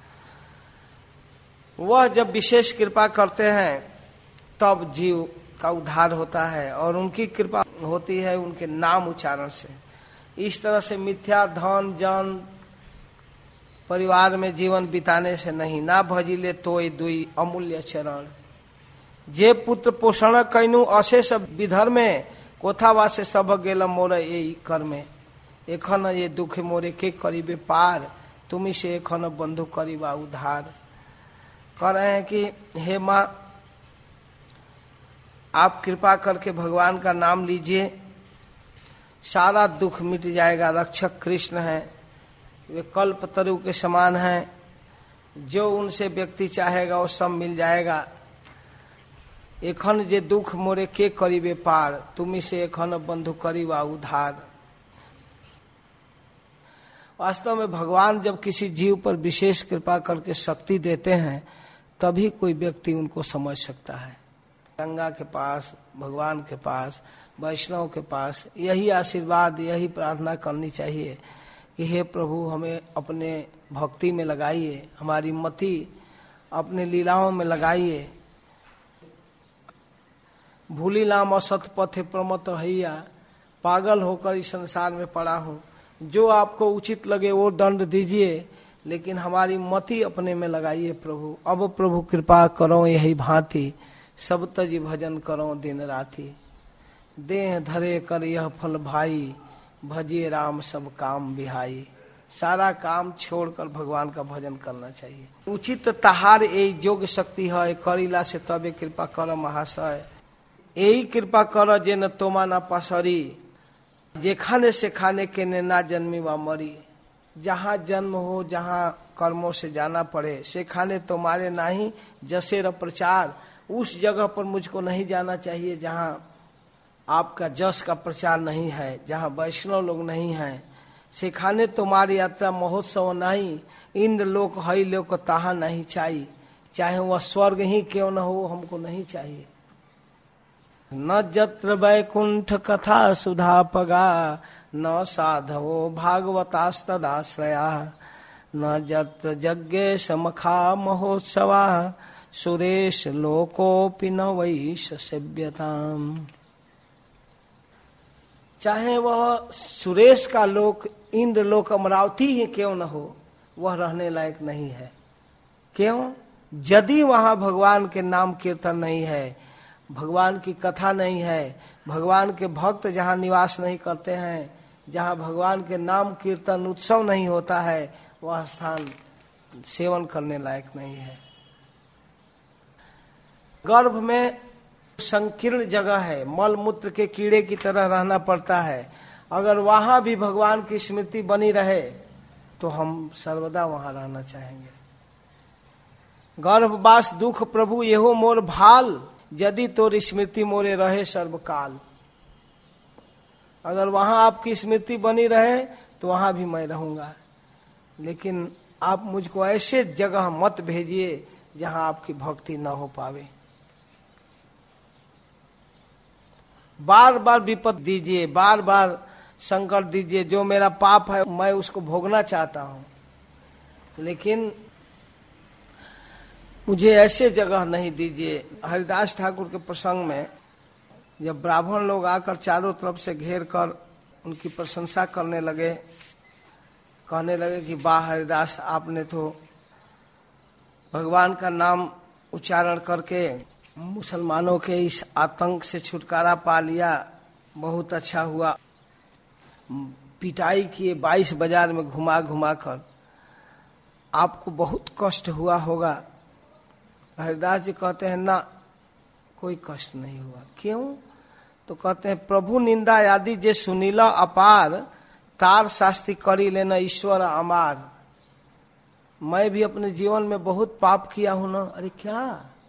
वह जब विशेष कृपा करते हैं तब जीव का उद्धार होता है, और उनकी कृपा होती है उनके नाम उच्चारण से। इस तरह से मिथ्या धन जन परिवार में जीवन बिताने से नहीं। ना भजिले तोय दुई अमूल्य चरण, जे पुत्र पोषण कैनु अशेष विधर में, कोथावा से सब गेल मोर ये कर में। एखन ये दुख मोरे के करीबे पार, तुम्ही से एखन बंधु करीबा उधार। कह रहे हैं कि हे माँ, आप कृपा करके भगवान का नाम लीजिए, सारा दुख मिट जाएगा। रक्षक कृष्ण हैं, वे कल्प तरु के समान हैं, जो उनसे व्यक्ति चाहेगा वो सब मिल जाएगा। एखन जे दुख मोरे के करीबे पार, तुम्ही से एखन बंधु करीबा उधार। वास्तव में भगवान जब किसी जीव पर विशेष कृपा करके शक्ति देते हैं, तभी कोई व्यक्ति उनको समझ सकता है। गंगा के पास, भगवान के पास, वैष्णव के पास यही आशीर्वाद, यही प्रार्थना करनी चाहिए कि हे प्रभु, हमें अपने भक्ति में लगाइए, हमारी मति अपने लीलाओं में लगाइए। भूली नाम असत पथे प्रमत हैया, पागल होकर इस संसार में पड़ा हूँ। जो आपको उचित लगे वो दंड दीजिए, लेकिन हमारी मति अपने में लगाइए प्रभु। अब प्रभु कृपा करो यही भांति, सब तजी भजन करो दिन राति। देह धरे कर यह फल भाई, भजिए राम सब काम बिहाई। सारा काम छोड़कर भगवान का भजन करना चाहिए। उचित तहार यही जोग शक्ति है, करिला से तबे कृपा कर महाशय। यही कृपा कर जे न तोमा न पसरी, जे खाने से खाने के ने ना जन्मी व मरी। जहाँ जन्म हो, जहाँ कर्मों से जाना पड़े, से खाने तुम्हारे नहीं जसे र प्रचार। उस जगह पर मुझको नहीं जाना चाहिए जहाँ आपका जस का प्रचार नहीं है, जहाँ वैष्णव लोग नहीं हैं। सिखाने तुम्हारी यात्रा महोत्सव नहीं, इंद्र लोक हई लोक ताहा नहीं चाहिए। चाहे वह स्वर्ग ही क्यों न हो, हमको नहीं चाहिए। न जत्र वैकुंठ कथा सुधा पगा, न साधवो भागवतास्तदाश्रया। न जत्र यज्ञ समखा महोत्सवा, सुरेश लोकोपि न वैश सेव्यताम। चाहे वह सुरेश का लोक, इंद्र लोक, अमरावती ही क्यों न हो, वह रहने लायक नहीं है। क्यों? यदि वहां भगवान के नाम कीर्तन नहीं है, भगवान की कथा नहीं है, भगवान के भक्त जहाँ निवास नहीं करते हैं, जहाँ भगवान के नाम कीर्तन उत्सव नहीं होता है, वह स्थान सेवन करने लायक नहीं है। गर्भ में संकीर्ण जगह है, मल मूत्र के कीड़े की तरह रहना पड़ता है। अगर वहां भी भगवान की स्मृति बनी रहे तो हम सर्वदा वहां रहना चाहेंगे। गर्भवास दुख प्रभु येहो मोर भाल, यदि तोर स्मृति मोरे रहे सर्वकाल। अगर वहां आपकी स्मृति बनी रहे तो वहां भी मैं रहूंगा, लेकिन आप मुझको ऐसे जगह मत भेजिए जहां आपकी भक्ति न हो पावे। बार बार विपद दीजिए, बार बार संकट दीजिए। जो मेरा पाप है मैं उसको भोगना चाहता हूं, लेकिन मुझे ऐसे जगह नहीं दीजिए। हरिदास ठाकुर के प्रसंग में जब ब्राह्मण लोग आकर चारों तरफ से घेर कर उनकी प्रशंसा करने लगे, कहने लगे कि वाह हरिदास, आपने तो भगवान का नाम उच्चारण करके मुसलमानों के इस आतंक से छुटकारा पा लिया, बहुत अच्छा हुआ। पिटाई किए बाईस बाजार में घुमा घुमा कर, आपको बहुत कष्ट हुआ होगा। हरिदास जी कहते हैं ना, कोई कष्ट नहीं हुआ। क्यों? तो कहते हैं प्रभु निंदा आदि जे सुनीला अपार, तार शास्ति करी लेना ईश्वर अमार। मैं भी अपने जीवन में बहुत पाप किया हूं ना। अरे क्या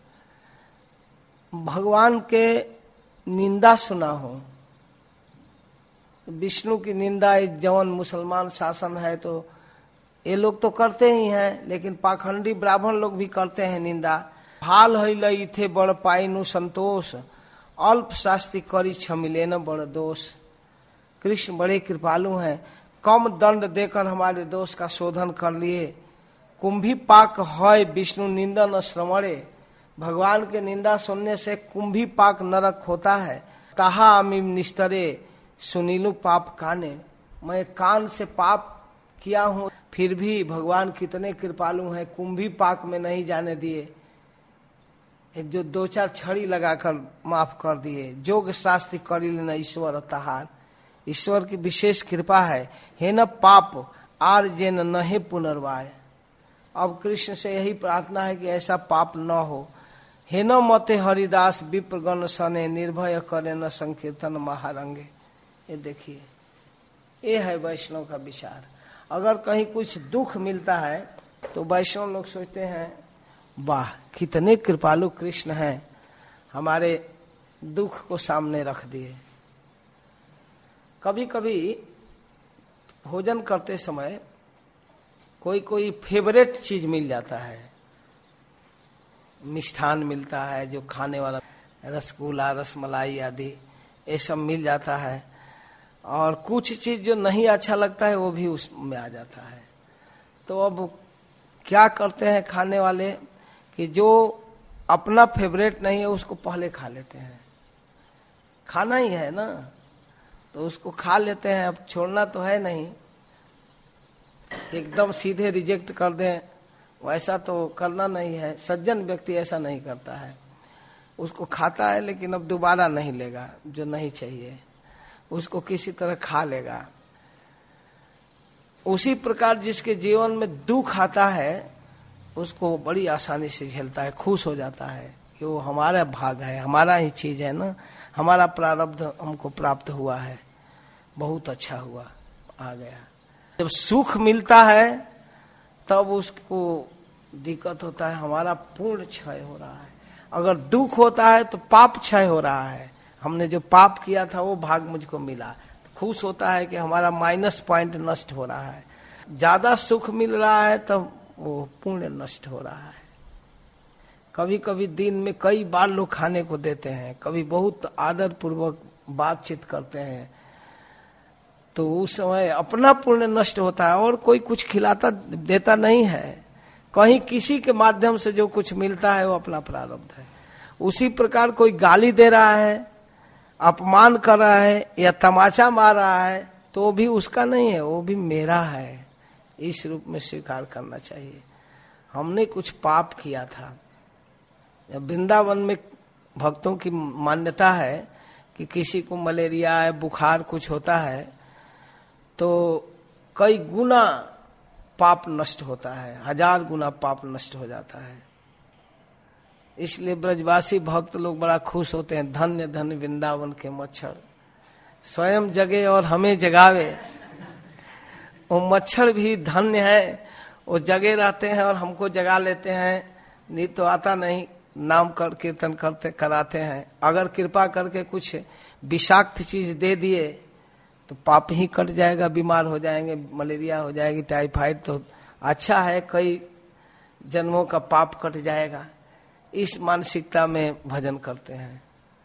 भगवान के निंदा सुना हो, विष्णु की निंदा, जवन मुसलमान शासन है तो ये लोग तो करते ही हैं, लेकिन पाखंडी ब्राह्मण लोग भी करते हैं निंदा। हाल है लई थे बड़ पाइनु संतोष, अल्प शास्ति करी छमिले न बड़ दोष। कृष्ण बड़े कृपालु हैं, कम दंड देकर हमारे दोष का शोधन कर लिए। कुंभी पाक है विष्णु निंदा न श्रवणे, भगवान के निंदा सुनने से कुंभी पाक नरक होता है। ताहा अमीम निस्तरे सुनीलु पाप काने, मैं कान से पाप किया हूँ, फिर भी भगवान कितने कृपालु हैं, कुंभी पाक में नहीं जाने दिए। एक जो दो चार छड़ी लगाकर माफ कर दिए। जोग शास्त्र करी लेना ईश्वर तहार, ईश्वर की विशेष कृपा है। हे न पाप आर जे न नहे पुनर्वाय। अब कृष्ण से यही प्रार्थना है कि ऐसा पाप न हो। हे न मते हरिदास विप्रगण सने, निर्भय करे न संकीर्तन महारंगे। ये देखिए, ये है वैष्णव का विचार। अगर कहीं कुछ दुख मिलता है तो वैष्णव लोग सोचते हैं वाह कितने कृपालु कृष्ण हैं, हमारे दुख को सामने रख दिए। कभी कभी भोजन करते समय कोई कोई फेवरेट चीज मिल जाता है, मिष्ठान मिलता है जो खाने वाला, रसगुल्ला रसमलाई आदि ये सब मिल जाता है, और कुछ चीज जो नहीं अच्छा लगता है वो भी उसमें आ जाता है। तो अब क्या करते हैं खाने वाले कि जो अपना फेवरेट नहीं है उसको पहले खा लेते हैं। खाना ही है ना तो उसको खा लेते हैं, अब छोड़ना तो है नहीं। एकदम सीधे रिजेक्ट कर दें वैसा तो करना नहीं है। सज्जन व्यक्ति ऐसा नहीं करता है, उसको खाता है लेकिन अब दोबारा नहीं लेगा, जो नहीं चाहिए उसको किसी तरह खा लेगा। उसी प्रकार जिसके जीवन में दुख आता है उसको बड़ी आसानी से झेलता है, खुश हो जाता है कि वो हमारा भाग है, हमारा ही चीज है ना, हमारा प्रारब्ध हमको प्राप्त हुआ है, बहुत अच्छा हुआ आ गया। जब सुख मिलता है तब उसको दिक्कत होता है, हमारा पूर्ण क्षय हो रहा है। अगर दुख होता है तो पाप क्षय हो रहा है, हमने जो पाप किया था वो भाग मुझको मिला। खुश होता है कि हमारा माइनस पॉइंट नष्ट हो रहा है। ज्यादा सुख मिल रहा है तब वो पुण्य नष्ट हो रहा है। कभी कभी दिन में कई बार लोग खाने को देते हैं, कभी बहुत आदर पूर्वक बातचीत करते हैं, तो उस समय अपना पुण्य नष्ट होता है और कोई कुछ खिलाता देता नहीं है। कहीं किसी के माध्यम से जो कुछ मिलता है वो अपना प्रारब्ध है। उसी प्रकार कोई गाली दे रहा है, अपमान कर रहा है या तमाचा मार रहा है तो वो भी उसका नहीं है, वो भी मेरा है। इस रूप में स्वीकार करना चाहिए। हमने कुछ पाप किया था। वृंदावन में भक्तों की मान्यता है कि किसी को मलेरिया है, बुखार कुछ होता है तो कई गुना पाप नष्ट होता है, हजार गुना पाप नष्ट हो जाता है। इसलिए ब्रजवासी भक्त लोग बड़ा खुश होते हैं, धन्य धन्य वृंदावन के मच्छर, स्वयं जगे और हमें जगावे। वो मच्छर भी धन्य है, वो जगे रहते हैं और हमको जगा लेते हैं। नहीं तो आता नहीं, नाम कर कीर्तन करते कराते हैं। अगर कृपा करके कुछ विषाक्त चीज दे दिए तो पाप ही कट जाएगा, बीमार हो जाएंगे, मलेरिया हो जाएगी, टाइफाइड, तो अच्छा है कई जन्मों का पाप कट जाएगा। इस मानसिकता में भजन करते हैं।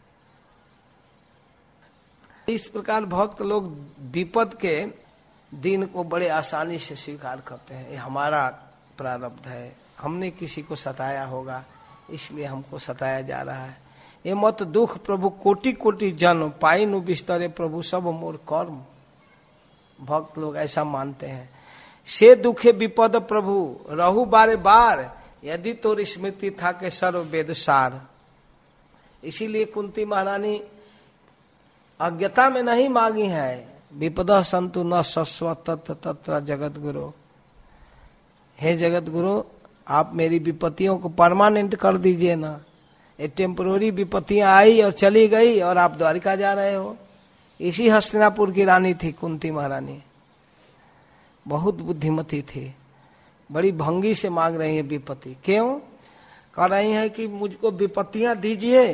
इस प्रकार भक्त लोग विपद के दिन को बड़े आसानी से स्वीकार करते हैं। ये हमारा प्रारब्ध है, हमने किसी को सताया होगा इसलिए हमको सताया जा रहा है। ये मत दुख प्रभु कोटि कोटि जन्म, पाई नु बिस्तरे प्रभु सब मोर कर्म। भक्त लोग ऐसा मानते हैं। से दुखे विपद प्रभु रहु बारे बार, यदि तोर स्मृति था के सर्व वेद सार। इसीलिए कुंती महारानी अज्ञता में नहीं मांगी है, विपदा संतु न सस्व तत्र तत्र जगत गुरु। हे जगत गुरु, आप मेरी विपत्तियों को परमानेंट कर दीजिए ना। ये टेम्पोररी विपत्तियां आई और चली गई और आप द्वारिका जा रहे हो। इसी हस्तिनापुर की रानी थी कुंती महारानी, बहुत बुद्धिमती थी, बड़ी भंगी से मांग रही है विपत्ति। क्यों कह रही है कि मुझको विपत्तियां दीजिए,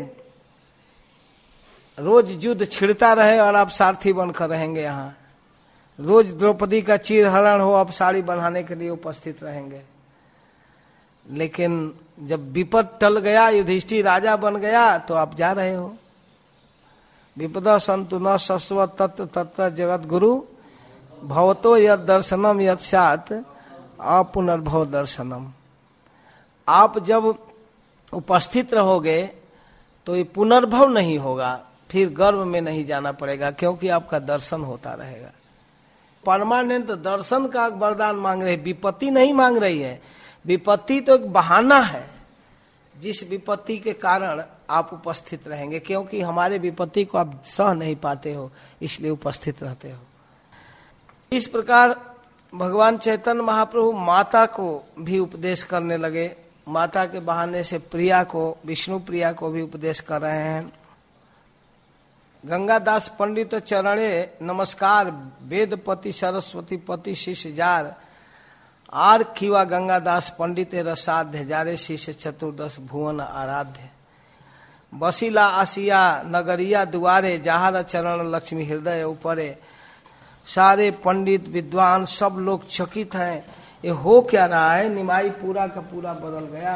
रोज युद्ध छिड़ता रहे और आप सारथी बनकर रहेंगे यहाँ। रोज द्रौपदी का चीर हरण हो, आप साड़ी बनाने के लिए उपस्थित रहेंगे। लेकिन जब विपद टल गया, युधिष्ठिर राजा बन गया, तो आप जा रहे हो। विपदा संतु न सस्व तत्व तत्व जगत गुरु, भवतो यद दर्शनम यद सात अपुनर्भव दर्शनम। आप जब उपस्थित रहोगे तो ये पुनर्भव नहीं होगा, फिर गर्भ में नहीं जाना पड़ेगा, क्योंकि आपका दर्शन होता रहेगा। परमानेंट दर्शन का वरदान मांग रहे, विपत्ति नहीं मांग रही है। विपत्ति तो एक बहाना है, जिस विपत्ति के कारण आप उपस्थित रहेंगे, क्योंकि हमारे विपत्ति को आप सह नहीं पाते हो, इसलिए उपस्थित रहते हो। इस प्रकार भगवान चैतन्य महाप्रभु माता को भी उपदेश करने लगे। माता के बहाने से प्रिया को, विष्णु प्रिया को भी उपदेश कर रहे हैं। गंगादास पंडित चरणे नमस्कार, वेद पति सरस्वती पति शिष्य जार, आर खीवा गंगादास पंडित रसाध्य, जारे शिष्य चतुर्दश भुवन आराध्य। बसीला आसिया नगरिया दुआरे, जहार चरण लक्ष्मी हृदय ऊपरे। सारे पंडित विद्वान सब लोग चकित हैं, ये हो क्या रहा है। निमाई पूरा का पूरा बदल गया।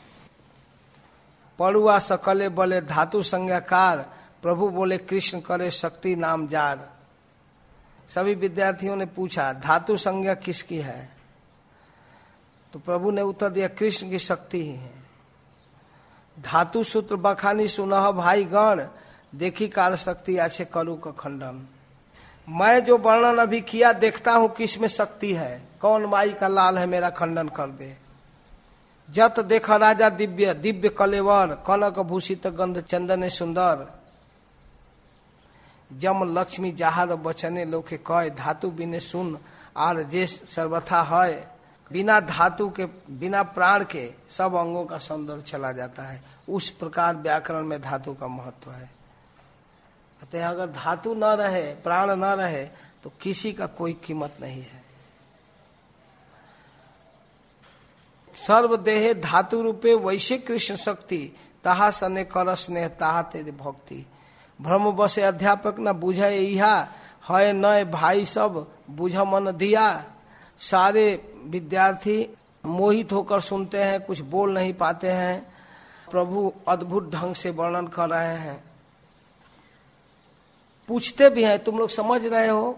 पड़ुआ सकले बोले धातु संज्ञाकार, प्रभु बोले कृष्ण करे शक्ति नाम जार। सभी विद्यार्थियों ने पूछा धातु संज्ञा किसकी है, तो प्रभु ने उत्तर दिया कृष्ण की शक्ति ही है। धातु सूत्र बखानी सुनह भाई गण, देखी कार शक्ति आछे करू का खंडन। मैं जो वर्णन अभी किया देखता हूं किस में शक्ति है, कौन माई का लाल है मेरा खंडन कर दे। जत देख राजा दिव्य दिव्य कलेवर, कनक भूषित गंध चंदन सुंदर। जम लक्ष्मी जहार बचने लोके कय, धातु बिने सुन आर जे सर्वथा है। बिना धातु के, बिना प्राण के सब अंगों का सौंदर्य चला जाता है। उस प्रकार व्याकरण में धातु का महत्व है। अतः अगर धातु न रहे, प्राण न रहे, तो किसी का कोई कीमत नहीं है। सर्वदेहे धातु रूपे वैश्य कृष्ण शक्ति, ताहा सने कर स्नेह ताहा तेरे भक्ति। भ्रम बसे अध्यापक न बुझे इहा, है नए भाई सब बुझ मन दिया। सारे विद्यार्थी मोहित होकर सुनते हैं, कुछ बोल नहीं पाते हैं। प्रभु अद्भुत ढंग से वर्णन कर रहे हैं। पूछते भी हैं तुम लोग समझ रहे हो।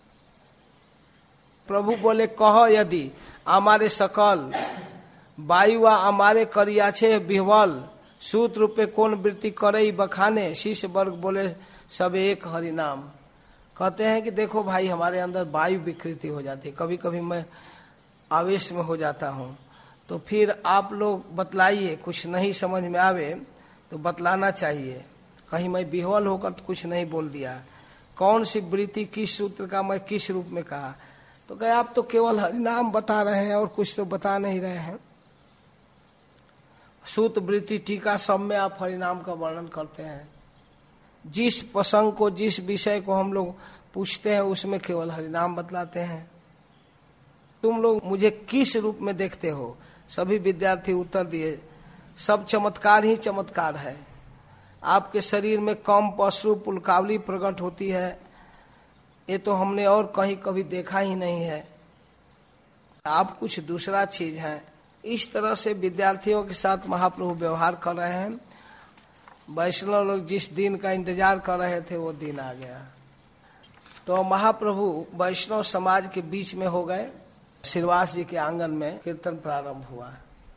प्रभु बोले कह यदि हमारे सकल, वायुआ हमारे करिया छे बिहवल। सूत रूपे कौन वृत्ति करे बखाने, शिष्य वर्ग बोले सब एक हरि नाम। कहते हैं कि देखो भाई हमारे अंदर वायु विकृति हो जाती है, कभी कभी मैं आवेश में हो जाता हूँ, तो फिर आप लोग बतलाइए, कुछ नहीं समझ में आवे तो बतलाना चाहिए। कहीं मैं बिहवल होकर तो कुछ नहीं बोल दिया। कौन सी वृत्ति किस सूत्र का मैं किस रूप में कहा, तो कहे आप तो केवल हरिनाम बता रहे हैं और कुछ तो बता नहीं रहे हैं। सूत वृत्ति टीका सब में आप हरिनाम का वर्णन करते हैं। जिस प्रसंग को, जिस विषय को हम लोग पूछते हैं उसमें केवल हरिनाम बतलाते हैं। तुम लोग मुझे किस रूप में देखते हो? सभी विद्यार्थी उत्तर दिए सब चमत्कार ही चमत्कार है। आपके शरीर में कम पशु पुलकावली प्रकट होती है, ये तो हमने और कहीं कभी देखा ही नहीं है। आप कुछ दूसरा चीज है। इस तरह से विद्यार्थियों के साथ महाप्रभु व्यवहार कर रहे हैं। वैष्णव लोग जिस दिन का इंतजार कर रहे थे वो दिन आ गया। तो महाप्रभु वैष्णव समाज के बीच में हो गए। श्रीवास जी के आंगन में कीर्तन प्रारंभ हुआ।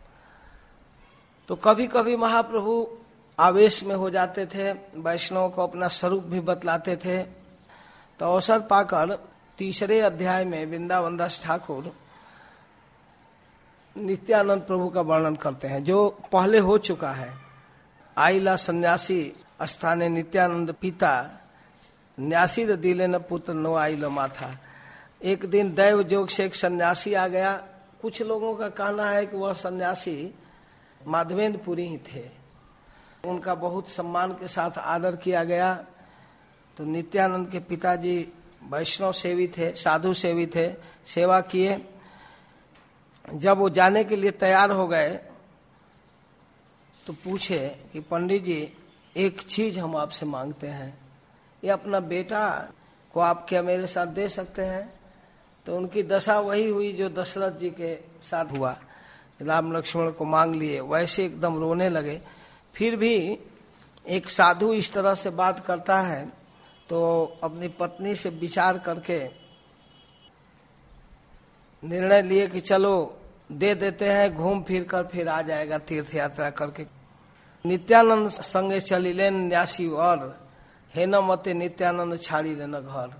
तो कभी कभी महाप्रभु आवेश में हो जाते थे, वैष्णव को अपना स्वरूप भी बतलाते थे। तो अवसर पाकर तीसरे अध्याय में वृंदावन दास ठाकुर नित्यानंद प्रभु का वर्णन करते हैं, जो पहले हो चुका है। आइला सन्यासी स्थाने नित्यानंद पिता, न्यासी दिले न पुत्र नो आइला माथा। एक दिन दैव जोग से एक सन्यासी आ गया। कुछ लोगों का कहना है कि वह सन्यासी माधवेंद्रपुरी ही थे। उनका बहुत सम्मान के साथ आदर किया गया। तो नित्यानंद के पिताजी वैष्णव सेवी थे, साधु सेवी थे, सेवा किए। जब वो जाने के लिए तैयार हो गए तो पूछे कि पंडित जी एक चीज हम आपसे मांगते हैं, ये अपना बेटा को आप क्या मेरे साथ दे सकते हैं? तो उनकी दशा वही हुई जो दशरथ जी के साथ हुआ। राम लक्ष्मण को मांग लिए, वैसे एकदम रोने लगे। फिर भी एक साधु इस तरह से बात करता है तो अपनी पत्नी से विचार करके निर्णय लिए कि चलो दे देते हैं, घूम फिर कर फिर आ जाएगा तीर्थ यात्रा करके। नित्यानंद संगे चली लेन न्यासी और हे न मते नित्यानंद छाड़ी लेन घर।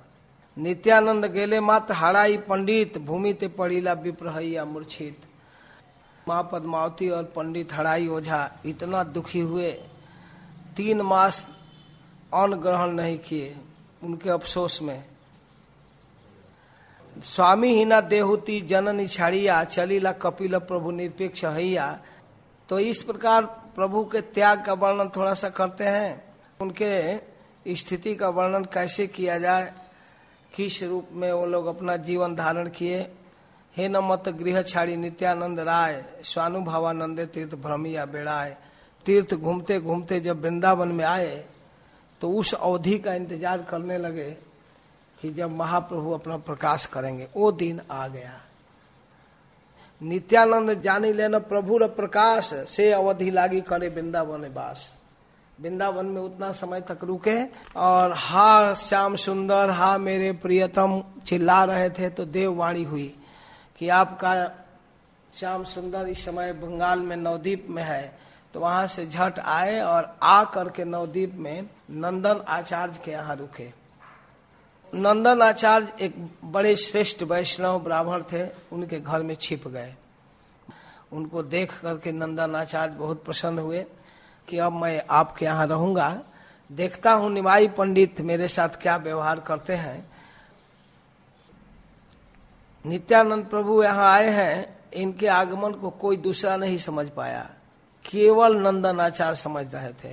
नित्यानंद गेले मात्र हाराई पंडित, भूमि ते पड़ीला विप्रहैया मूर्छित। माँ पद्मावती और पंडित हड़ाई ओझा इतना दुखी हुए, तीन मास अन्न ग्रहण नहीं किए उनके अफसोस में। स्वामी हिना देहुती जननी छाड़िया, चलीला कपिल प्रभु निरपेक्ष हैया। तो इस प्रकार प्रभु के त्याग का वर्णन थोड़ा सा करते हैं, उनके स्थिति का वर्णन कैसे किया जाए, किस रूप में वो लोग अपना जीवन धारण किए। हे न मत गृह छाड़ी नित्यानंद राय, स्वानुभावानंदे तीर्थ भ्रमिया बेड़ाए। तीर्थ घूमते घूमते जब वृंदावन में आए तो उस अवधि का इंतजार करने लगे कि जब महाप्रभु अपना प्रकाश करेंगे। वो दिन आ गया। नित्यानंद जानी लेना प्रभु र प्रकाश से अवधि लागी करे वृंदावन वास। वृंदावन में उतना समय तक रुके और हा श्याम सुंदर, हा मेरे प्रियतम चिल्ला रहे थे तो देववाणी हुई कि आपका श्याम सुंदर इस समय बंगाल में नवद्वीप में है। तो वहां से झट आए और आ करके नवद्वीप में नंदन आचार्य के यहाँ रुके। नंदन आचार्य एक बड़े श्रेष्ठ वैष्णव ब्राह्मण थे, उनके घर में छिप गए। उनको देख करके नंदन आचार्य बहुत प्रसन्न हुए कि अब मैं आपके यहाँ रहूंगा, देखता हूँ निमाई पंडित मेरे साथ क्या व्यवहार करते हैं। नित्यानंद प्रभु यहाँ आए हैं, इनके आगमन को कोई दूसरा नहीं समझ पाया, केवल नंदन आचार्य समझ रहे थे।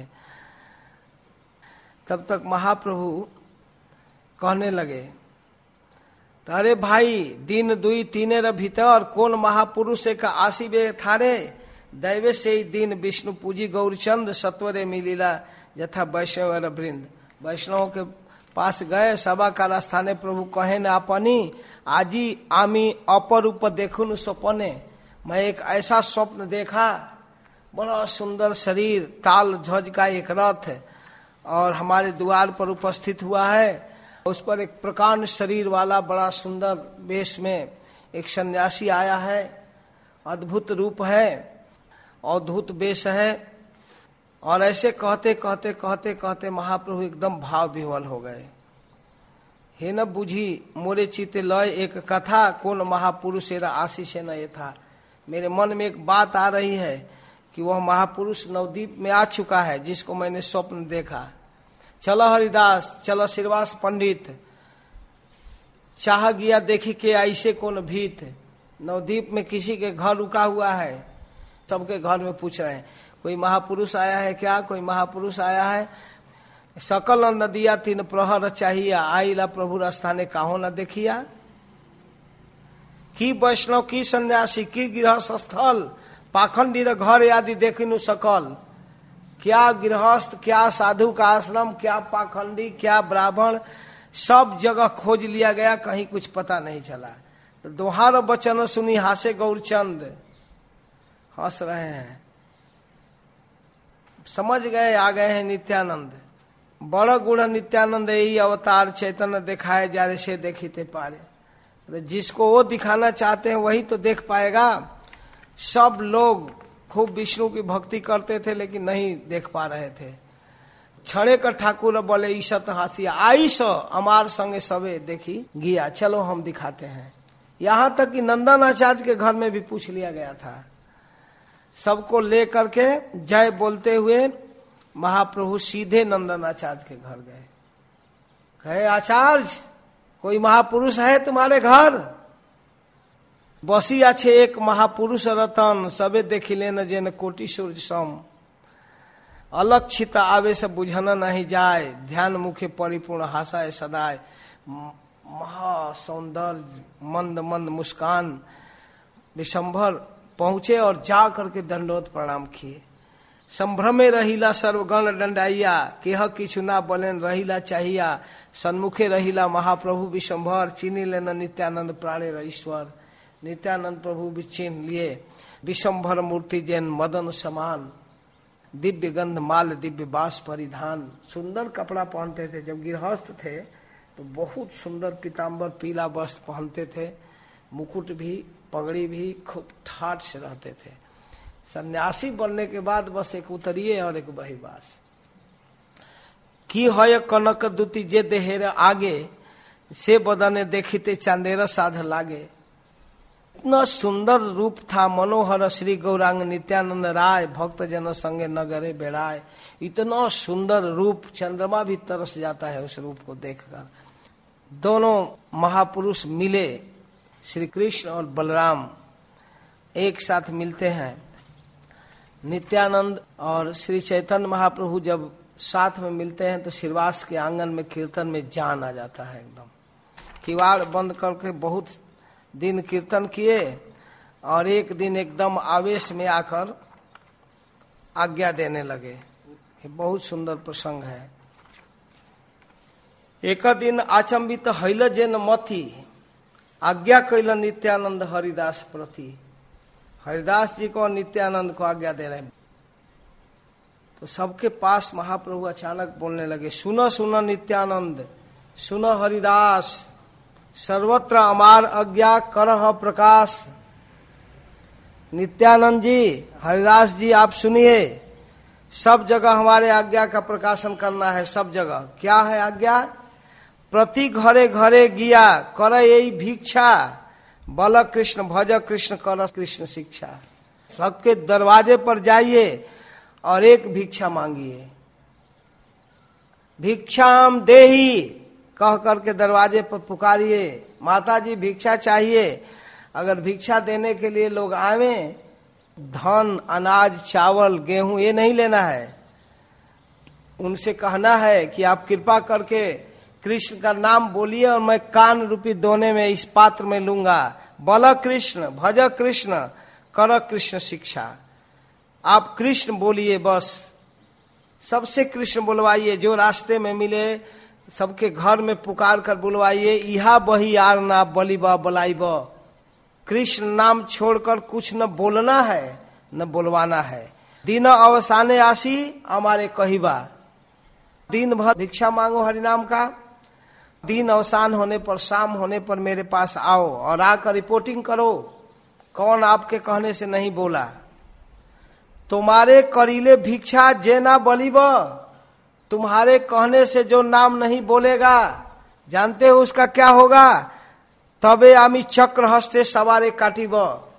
तब तक महाप्रभु कहने लगे, अरे भाई दिन दुई तीने र भीतर कौन महापुरुष का आशीबे थारे। दैवे से ही दिन विष्णु पूजी गौरचंद सत्वरे मिलीला यथा वैष्णव वृंद। वैष्णव के पास गए, सभा का रास्थाने प्रभु कहे न अपनी, आजी आमी अपरूप देखुन स्वपने। मैं एक ऐसा स्वप्न देखा, बड़ा सुंदर शरीर, ताल ध्वज का एक रथ और हमारे द्वार पर उपस्थित हुआ है। उस पर एक प्रकांड शरीर वाला बड़ा सुंदर वेश में एक सन्यासी आया है, अद्भुत रूप है, अद्भुत वेश है। और ऐसे कहते कहते कहते कहते महाप्रभु एकदम भाव विह्वल हो गए। हे न बुझी मोरे चित्ते लय एक कथा, कौन महापुरुष एरा आशीष न ये था। मेरे मन में एक बात आ रही है कि वह महापुरुष नवद्वीप में आ चुका है जिसको मैंने स्वप्न देखा। चलो हरिदास, चलो श्रीवास पंडित, चाह गया देखी के ऐसे कौन भीत। नवद्वीप में किसी के घर रुका हुआ है, सबके घर में पूछ रहे हैं कोई महापुरुष आया है क्या, कोई महापुरुष आया है। सकल नदिया तीन प्रहर चाहिए, आईला प्रभु स्थाने काहो न देखिया। की वैष्णव की सन्यासी की गृहस्थ स्थल, पाखंडी घर आदि देखिनु सकल। क्या गृहस्थ, क्या साधु का आश्रम, क्या पाखंडी, क्या ब्राह्मण, सब जगह खोज लिया गया, कहीं कुछ पता नहीं चला। तो दोहारो वचन सुनी हासे गौरचंद, हंस रहे हैं, समझ गए, आ गए हैं नित्यानंद। बड़ गुण नित्यानंद यही अवतार चैतन्य दिखाए जा रहे से देखते पारे। तो जिसको वो दिखाना चाहते हैं वही तो देख पाएगा। सब लोग खूब विष्णु की भक्ति करते थे लेकिन नहीं देख पा रहे थे। छड़े का ठाकुर बोले ईशत हासिया आईस अमार संगे सबे देखी गया, चलो हम दिखाते हैं। यहाँ तक कि नंदन आचार्य के घर में भी पूछ लिया गया था। सबको ले करके जय बोलते हुए महाप्रभु सीधे नंदन आचार्य के घर गए। कहे आचार्य कोई महापुरुष है तुम्हारे घर? बसी आछे एक महापुरुष रतन, सबे देखी लेन जेन कोटि सूर्य सम। अलक्षित आवे से बुझना नहीं जाए, ध्यान मुखे परिपूर्ण हासाए सदाए। महा सौंदर्य मंद मंद मुस्कान विशंभर पहुंचे और जा करके दंडोत प्रणाम किए। संभ्रमे रहिला सर्वगण दंडाइया, केह किछु ना बोलेन रहिला चाहिया। सन्मुखे रहिला महाप्रभु विशंभर, चीनी लेना नित्यानंद प्राणे ईश्वर। नित्यानंद प्रभु भी चिन्ह लिए। विशंभर मूर्ति जैन मदन समान, दिव्य गंध माल दिव्य बास परिधान। सुंदर कपड़ा पहनते थे। जब गृहस्थ थे तो बहुत सुंदर पीताम्बर पीला वस्त्र पहनते थे, मुकुट भी पगड़ी भी खूब ठाट से रहते थे। सन्यासी बनने के बाद बस एक उतरिए और एक बहिबास। की है कनक दुति जे देहेर आगे, से बदने देखिते चांदेर साध लागे। इतना सुंदर रूप था, मनोहर श्री गौरांग नित्यानंद राय, भक्त जन संगे नगरे बेड़ाए। इतना सुंदर रूप, चंद्रमा भी तरस जाता है उस रूप को देखकर। दोनों महापुरुष मिले, श्री कृष्ण और बलराम एक साथ मिलते हैं। नित्यानंद और श्री चैतन्य महाप्रभु जब साथ में मिलते हैं तो श्रीवास के आंगन में कीर्तन में जान आ जाता है। एकदम किवाड़ बंद करके बहुत दिन कीर्तन किए और एक दिन एकदम आवेश में आकर आज्ञा देने लगे। ये बहुत सुंदर प्रसंग है। एक दिन आचंबित हैल जेन मथि, आज्ञा कैल नित्यानंद हरिदास प्रति। हरिदास जी को नित्यानंद को आज्ञा दे रहे। तो सबके पास महाप्रभु अचानक बोलने लगे, सुनो सुनो नित्यानंद, सुनो हरिदास, सर्वत्र अमार आज्ञा करह प्रकाश। नित्यानंद जी, हरिदास जी आप सुनिए, सब जगह हमारे आज्ञा का प्रकाशन करना है। सब जगह क्या है आज्ञा? प्रति घरे घरे गिया कर यही भिक्षा, बल कृष्ण भज कृष्ण कर कृष्ण शिक्षा। सबके दरवाजे पर जाइए और एक भिक्षा मांगिए। भिक्षाम देही कह करके दरवाजे पर पुकारिए, माता जी भिक्षा चाहिए। अगर भिक्षा देने के लिए लोग आवे, धन अनाज चावल गेहूं ये नहीं लेना है। उनसे कहना है कि आप कृपा करके कृष्ण का नाम बोलिए और मैं कान रूपी दोने में इस पात्र में लूंगा। बल कृष्ण भज कृष्ण कर कृष्ण शिक्षा। आप कृष्ण बोलिए, बस सबसे कृष्ण बुलवाइए। जो रास्ते में मिले सबके घर में पुकार कर बुलवाइए, इहा बही यार ना बलिबा बलाइब। कृष्ण नाम छोड़कर कुछ न बोलना है न बुलवाना है। दिन अवसाने आसी हमारे कहिबा, दिन भर भिक्षा मांगो हरिनाम का। दिन अवसान होने पर, शाम होने पर मेरे पास आओ और आकर रिपोर्टिंग करो कौन आपके कहने से नहीं बोला। तुम्हारे करीले भिक्षा जेना बलिब, तुम्हारे कहने से जो नाम नहीं बोलेगा, जानते हो उसका क्या होगा? तबे आमी चक्र हस्ते सवारे काटिब,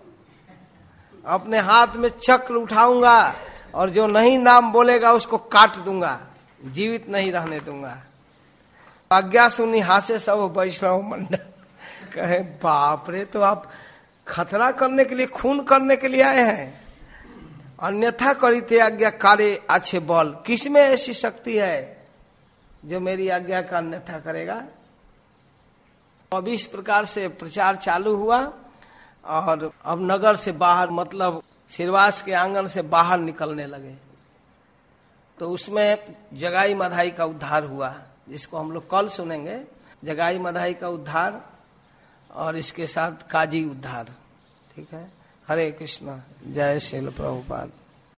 अपने हाथ में चक्र उठाऊंगा और जो नहीं नाम बोलेगा उसको काट दूंगा, जीवित नहीं रहने दूंगा। आज्ञा सुनी हासे सब वैष्णव मंडल। कहे बाप रे, तो आप खतरा करने के लिए, खून करने के लिए आए हैं। अन्यथा करीते आज्ञा कारे अच्छे बल। किसमें ऐसी शक्ति है जो मेरी आज्ञा का अन्यथा करेगा? अब इस प्रकार से प्रचार चालू हुआ और अब नगर से बाहर, मतलब श्रीवास के आंगन से बाहर निकलने लगे। तो उसमें जगाई मधाई का उद्धार हुआ, जिसको हम लोग कल सुनेंगे। जगाई मधाई का उद्धार और इसके साथ काजी उद्धार। ठीक है। हरे कृष्ण, जय श्रील प्रभुपाद।